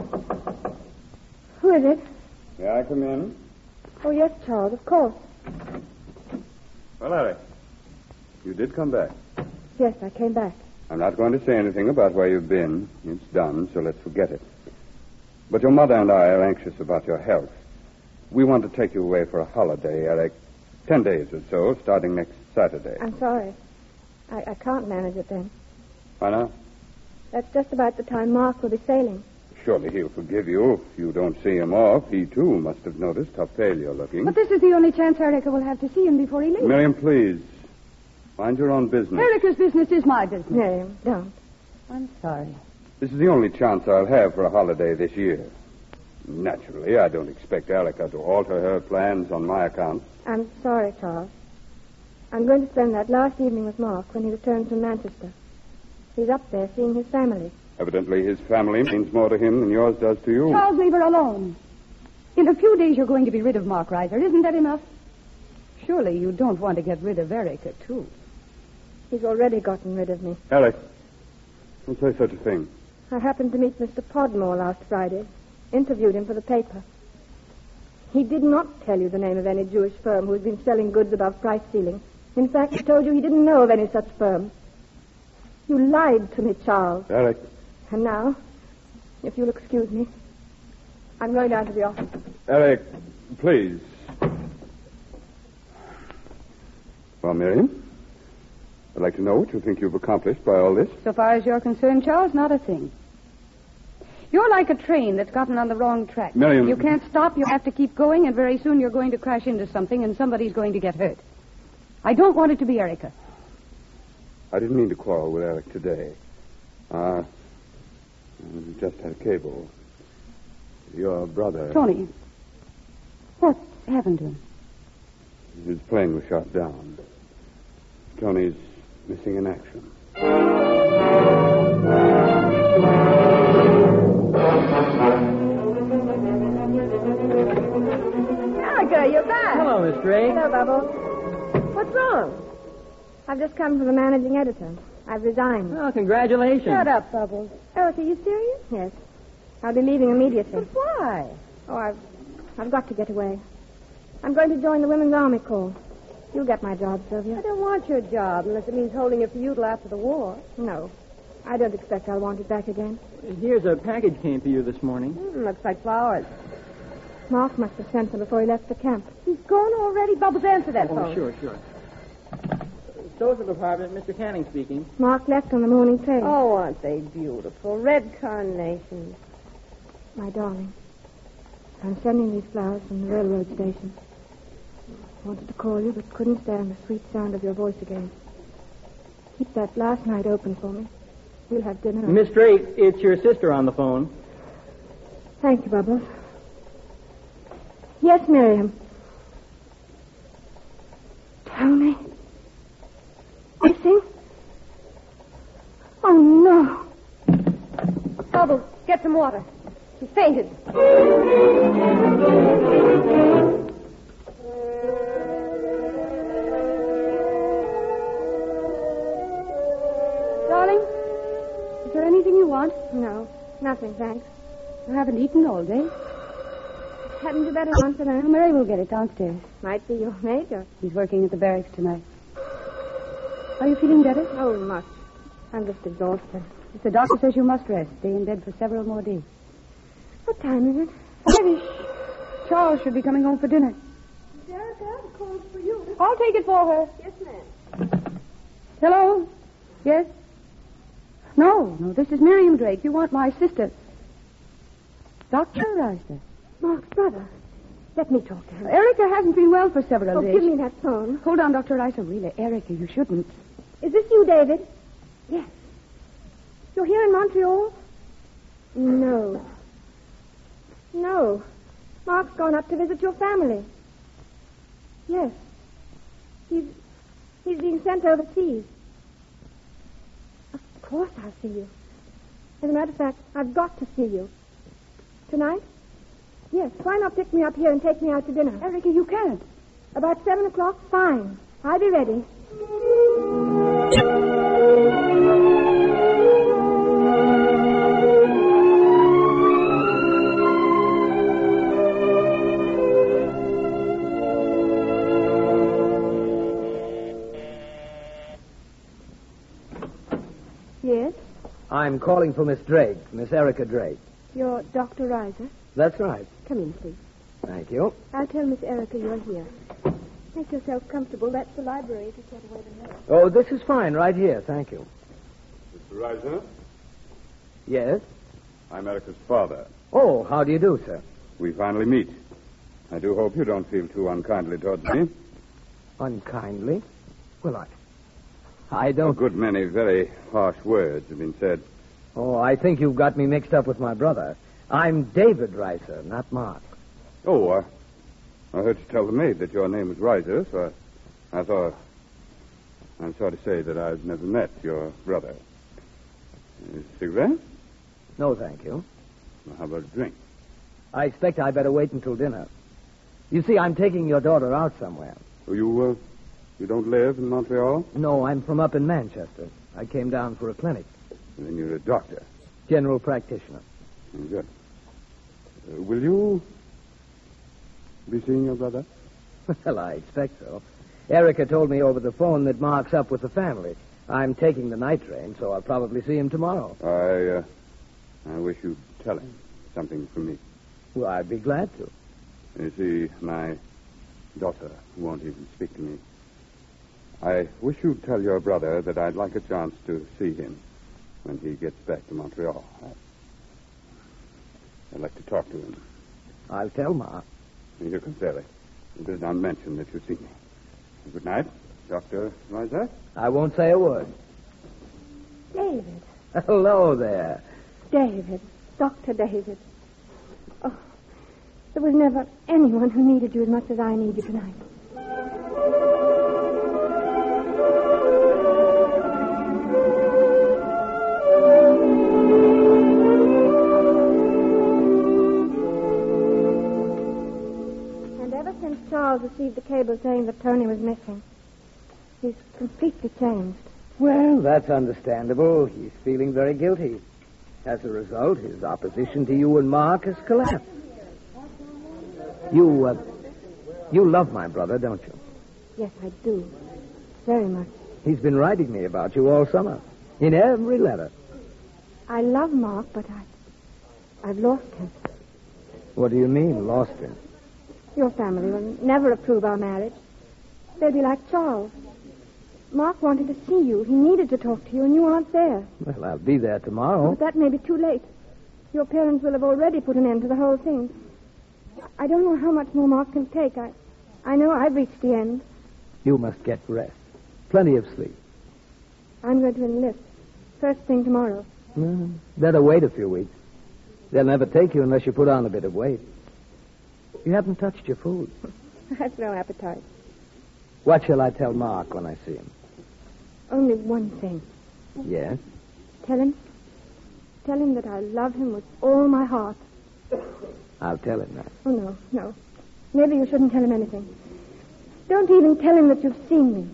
Who is it? May I come in? Oh, yes, Charles, of course. Well, Eric, you did come back. Yes, I came back. I'm not going to say anything about where you've been. It's done, so let's forget it. But your mother and I are anxious about your health. We want to take you away for a holiday, Eric. Ten days or so, starting next Saturday. I'm sorry. I, I can't manage it then. Why not? That's just about the time Mark will be sailing. Surely he'll forgive you if you don't see him off. He, too, must have noticed how pale you're looking. But this is the only chance Erica will have to see him before he leaves. Miriam, please. Mind your own business. Erica's business is my business. Miriam, don't. I'm sorry. This is the only chance I'll have for a holiday this year. Naturally, I don't expect Erica to alter her plans on my account. I'm sorry, Charles. I'm going to spend that last evening with Mark when he returns from Manchester. He's up there seeing his family. Evidently, his family means more to him than yours does to you. Charles, leave her alone. In a few days, you're going to be rid of Mark Reiser. Isn't that enough? Surely you don't want to get rid of Erica, too. He's already gotten rid of me. Eric, don't say such a thing. I happened to meet Mister Podmore last Friday. Interviewed him for the paper. He did not tell you the name of any Jewish firm who has been selling goods above price ceiling. In fact, he told you he didn't know of any such firm. You lied to me, Charles. Eric. And now, if you'll excuse me, I'm going down to the office. Eric, please. Well, Miriam, I'd like to know what you think you've accomplished by all this. So far as you're concerned, Charles, not a thing. You're like a train that's gotten on the wrong track. Miriam. You can't stop. You have to keep going, and very soon you're going to crash into something, and somebody's going to get hurt. I don't want it to be Erica. I didn't mean to quarrel with Eric today. Uh, I just had a cable. Your brother... Tony, what happened to him? His plane was shot down. Tony's missing in action. Erica, you're back. Hello, Miss Gray. Hello, Bubbles. What's wrong? I've just come from the managing editor. I've resigned. Oh, congratulations. Shut up, Bubbles. Erica, are you serious? Yes. I'll be leaving immediately. But why? Oh, I've, I've got to get away. I'm going to join the Women's Army Corps. You'll get my job, Sylvia. I don't want your job unless it means holding it for you till after the war. No. I don't expect I'll want it back again. Here's a package came for you this morning. Mm, looks like flowers. Mark must have sent them before he left the camp. He's gone already? Bubbles, answer that Oh, phone. sure, sure. Social Department, Mister Canning speaking. Mark left on the morning train. Oh, aren't they beautiful? Red carnations. My darling, I'm sending these flowers from the railroad station. Wanted to call you, but couldn't stand the sweet sound of your voice again. Keep that last night open for me. We'll have dinner. Miss Drake, it's your sister on the phone. Thank you, Bubbles. Yes, Miriam. Tell me. Missing? Oh, no. Bubbles, get some water. She fainted. Darling, is there anything you want? No, nothing, thanks. You haven't eaten all day. Hadn't you better answer now? Mary will get it downstairs. Might be your major. He's working at the barracks tonight. Are you feeling better? Oh, much. I'm just exhausted. If the doctor says you must rest, stay in bed for several more days. What time is it? Five-ish. Charles should be coming home for dinner. Jerica, calls for you. I'll take it for her. Yes, ma'am. Hello? Yes? No, no, this is Miriam Drake. You want my sister. Doctor Riser. Mark's brother. Let me talk to him. Erica hasn't been well for several Oh, days. give me that phone. Hold on, Doctor Riser. Really, Erica, you shouldn't. Is this you, David? Yes. You're here in Montreal? No. No. Mark's gone up to visit your family. Yes. He's he's being sent overseas. Of course I'll see you. As a matter of fact, I've got to see you. Tonight? Yes. Why not pick me up here and take me out to dinner? Erica, you can't. About seven o'clock? Fine. I'll be ready. Yes? I'm calling for Miss Drake, Miss Erica Drake. You're Doctor Riser? That's right. Come in, please. Thank you. I'll tell Miss Erica you're here. Make yourself comfortable. That's the library to get away the nurse. Oh, this is fine right here. Thank you. Mister Riser, Yes? I'm Erica's father. Oh, how do you do, sir? We finally meet. I do hope you don't feel too unkindly towards me. Unkindly? Well, I... I A don't... good many very harsh words have been said. Oh, I think you've got me mixed up with my brother. I'm David Riser, not Mark. Oh, uh, I heard you tell the maid that your name was Riser, so I, I thought... I'm sorry to say that I've never met your brother. Uh, cigarette? No, thank you. Well, how about a drink? I expect I better wait until dinner. You see, I'm taking your daughter out somewhere. Oh, you, uh, you don't live in Montreal? No, I'm from up in Manchester. I came down for a clinic. And then you're a doctor. General practitioner. Oh, good. Uh, will you be seeing your brother? Well, I expect so. Erica told me over the phone that Mark's up with the family. I'm taking the night train, so I'll probably see him tomorrow. I, uh, I wish you'd tell him something from me. Well, I'd be glad to. You see, my daughter won't even speak to me. I wish you'd tell your brother that I'd like a chance to see him when he gets back to Montreal. I, I'd like to talk to him. I'll tell Ma. You can tell it. It does not mention that you see me. Good night, Doctor Riser. I won't say a word. David. Hello there. David. Doctor David. Oh, there was never anyone who needed you as much as I need you tonight. And ever since Charles received the cable saying that Tony was missing, he's completely changed. Well, that's understandable. He's feeling very guilty. As a result, his opposition to you and Mark has collapsed. You, uh, you love my brother, don't you? Yes, I do. Very much. He's been writing me about you all summer. In every letter. I love Mark, but I, I've lost him. What do you mean, lost him? Your family will never approve our marriage. They'll be like Charles. Mark wanted to see you. He needed to talk to you, and you aren't there. Well, I'll be there tomorrow. But that may be too late. Your parents will have already put an end to the whole thing. I don't know how much more Mark can take. I, I know I've reached the end. You must get rest. Plenty of sleep. I'm going to enlist. First thing tomorrow. Mm, better wait a few weeks. They'll never take you unless you put on a bit of weight. You haven't touched your food. I've no appetite. What shall I tell Mark when I see him? Only one thing. Yes? Tell him. Tell him that I love him with all my heart. I'll tell him that. Oh, no, no. Maybe you shouldn't tell him anything. Don't even tell him that you've seen me.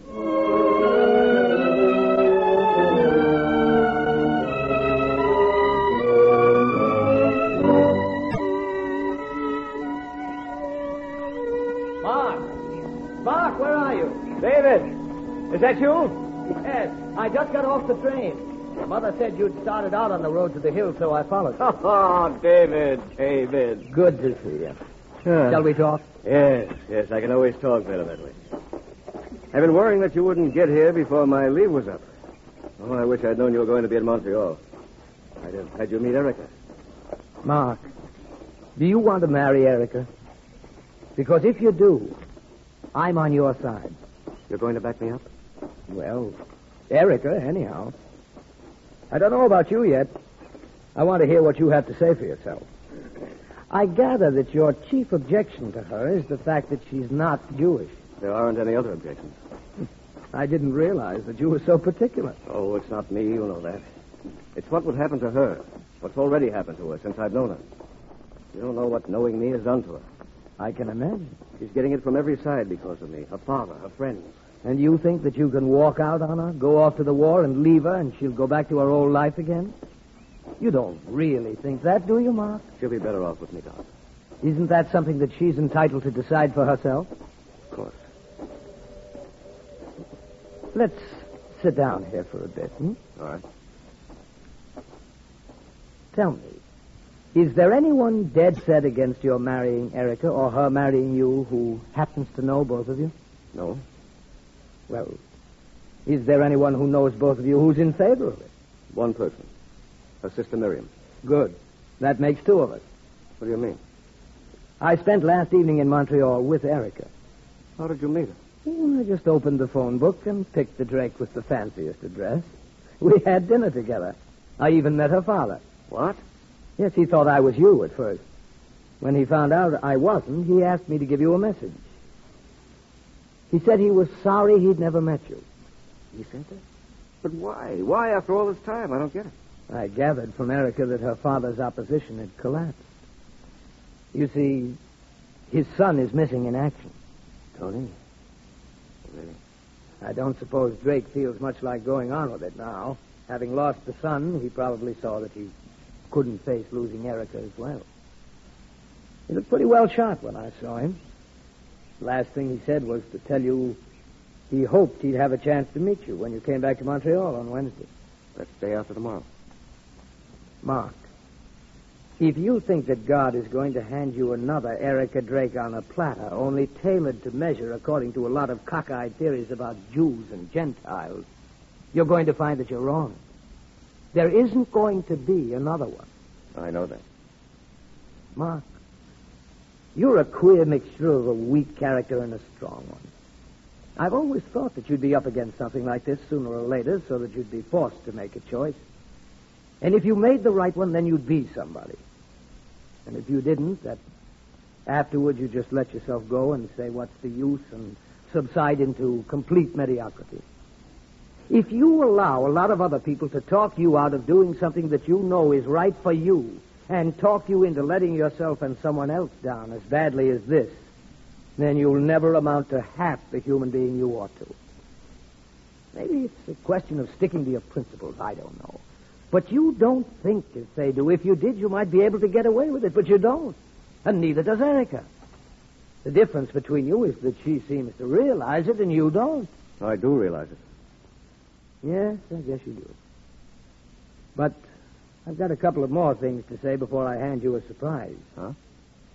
Mark! Mark, where are you? David! Is that you? Yes. I just got off the train. Mother said you'd started out on the road to the hill, so I followed. Oh, David, David. Good to see you. Huh. Shall we talk? Yes, yes, I can always talk better that way. I've been worrying that you wouldn't get here before my leave was up. Oh, I wish I'd known you were going to be in Montreal. I'd have had you meet Erica. Mark, do you want to marry Erica? Because if you do, I'm on your side. You're going to back me up? Well, Erica, anyhow. I don't know about you yet. I want to hear what you have to say for yourself. I gather that your chief objection to her is the fact that she's not Jewish. There aren't any other objections. I didn't realize that you were so particular. Oh, it's not me, you know that. It's what would happen to her. What's already happened to her since I've known her. You don't know what knowing me has done to her. I can imagine. She's getting it from every side because of me. Her father, her friends. And you think that you can walk out on her, go off to the war and leave her, and she'll go back to her old life again? You don't really think that, do you, Mark? She'll be better off with me, Doc. Isn't that something that she's entitled to decide for herself? Of course. Let's sit down here for a bit, hmm? All right. Tell me, is there anyone dead set against your marrying Erica or her marrying you who happens to know both of you? No. Well, is there anyone who knows both of you who's in favor of it? One person. Her sister Miriam. Good. That makes two of us. What do you mean? I spent last evening in Montreal with Erica. How did you meet her? Well, I just opened the phone book and picked the Drake with the fanciest address. We had dinner together. I even met her father. What? Yes, he thought I was you at first. When he found out I wasn't, he asked me to give you a message. He said he was sorry he'd never met you. He said that? But why? Why after all this time? I don't get it. I gathered from Erica that her father's opposition had collapsed. You see, his son is missing in action. Tony? Really? I don't suppose Drake feels much like going on with it now. Having lost the son, he probably saw that he couldn't face losing Erica as well. He looked pretty well shot when I saw him. Last thing he said was to tell you he hoped he'd have a chance to meet you when you came back to Montreal on Wednesday. That's the day after tomorrow. Mark, if you think that God is going to hand you another Erica Drake on a platter, only tailored to measure according to a lot of cockeyed theories about Jews and Gentiles, you're going to find that you're wrong. There isn't going to be another one. I know that. Mark, you're a queer mixture of a weak character and a strong one. I've always thought that you'd be up against something like this sooner or later, so that you'd be forced to make a choice. And if you made the right one, then you'd be somebody. And if you didn't, that afterwards you just let yourself go and say, what's the use, and subside into complete mediocrity. If you allow a lot of other people to talk you out of doing something that you know is right for you, and talk you into letting yourself and someone else down as badly as this, then you'll never amount to half the human being you ought to. Maybe it's a question of sticking to your principles, I don't know. But you don't think as they do. If you did, you might be able to get away with it, but you don't. And neither does Erica. The difference between you is that she seems to realize it and you don't. I do realize it. Yes, I guess you do. But I've got a couple of more things to say before I hand you a surprise. Huh?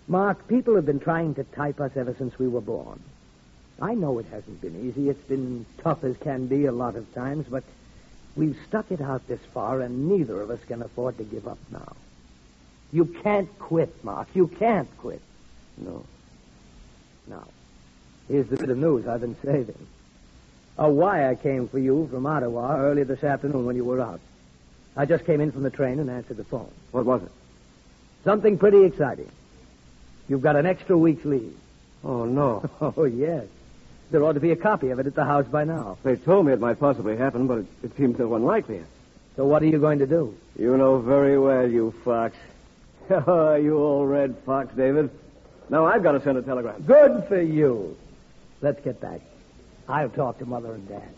Mark, people have been trying to type us ever since we were born. I know it hasn't been easy. It's been tough as can be a lot of times, but we've stuck it out this far, and neither of us can afford to give up now. You can't quit, Mark. You can't quit. No. Now, here's the bit of news I've been saving. A wire came for you from Ottawa early this afternoon when you were out. I just came in from the train and answered the phone. What was it? Something pretty exciting. You've got an extra week's leave. Oh, no. Oh, yes. There ought to be a copy of it at the house by now. They told me it might possibly happen, but it, it seems so unlikely. So what are you going to do? You know very well, you fox. Oh, you old red fox, David. Now I've got to send a telegram. Good for you. Let's get back. I'll talk to Mother and Dad.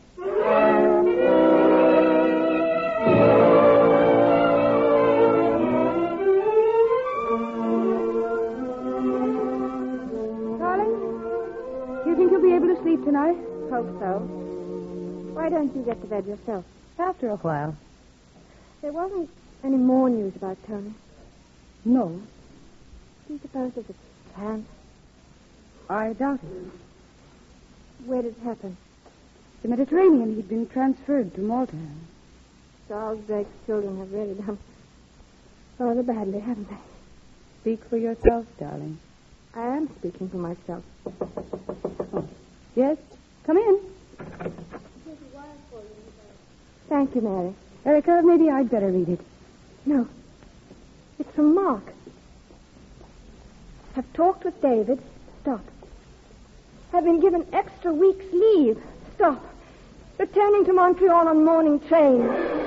Darling, Do you think you'll be able to sleep tonight? hope so. Why don't you get to bed yourself? After a while. There wasn't any more news about Tony. No, Do you suppose there's a chance? I doubt it. Where did it happen? The Mediterranean, he'd been transferred to Malta. Charles Drake's children have really done rather badly, haven't they? Speak for yourself, darling. I am speaking for myself. Yes? Come in. Thank you, Mary. Erica, maybe I'd better read it. No. It's from Mark. Have talked with David. Stop. Have been given extra week's leave. Stop. Returning to Montreal on morning train.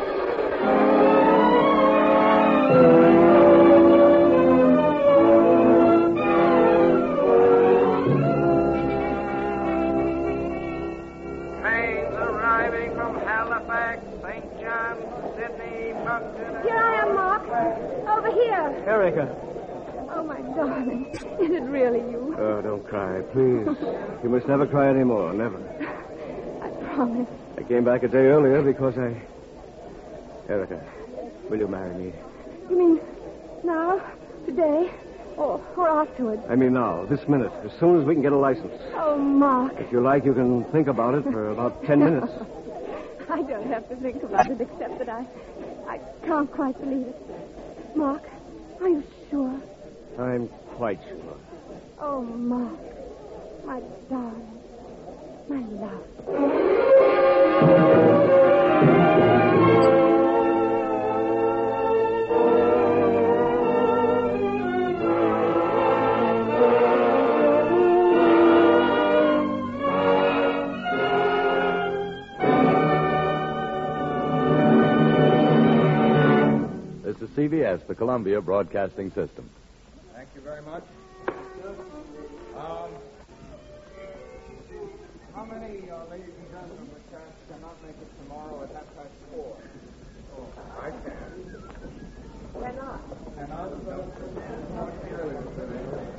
Trains arriving from Halifax, Saint John, Sydney, Moncton. Here I am, Mark. Over here. Erica. Oh, my darling. Is it really you? Oh, don't cry, please. You must never cry anymore, never. I promise. I came back a day earlier because I... Erica, will you marry me? You mean now? Today? Or, or afterwards? I mean now, this minute, as soon as we can get a license. Oh, Mark. If you like, you can think about it for about ten minutes. I don't have to think about it, except that I... I can't quite believe it. Mark, are you sure? I'm quite sure. Oh, Mark. My darling. My love. This is C B S, the Columbia Broadcasting System. Thank you very much. Um, how many uh, ladies and gentlemen with chance cannot make it tomorrow at half past four? Oh, I can. Why not? And others, uh, earlier today.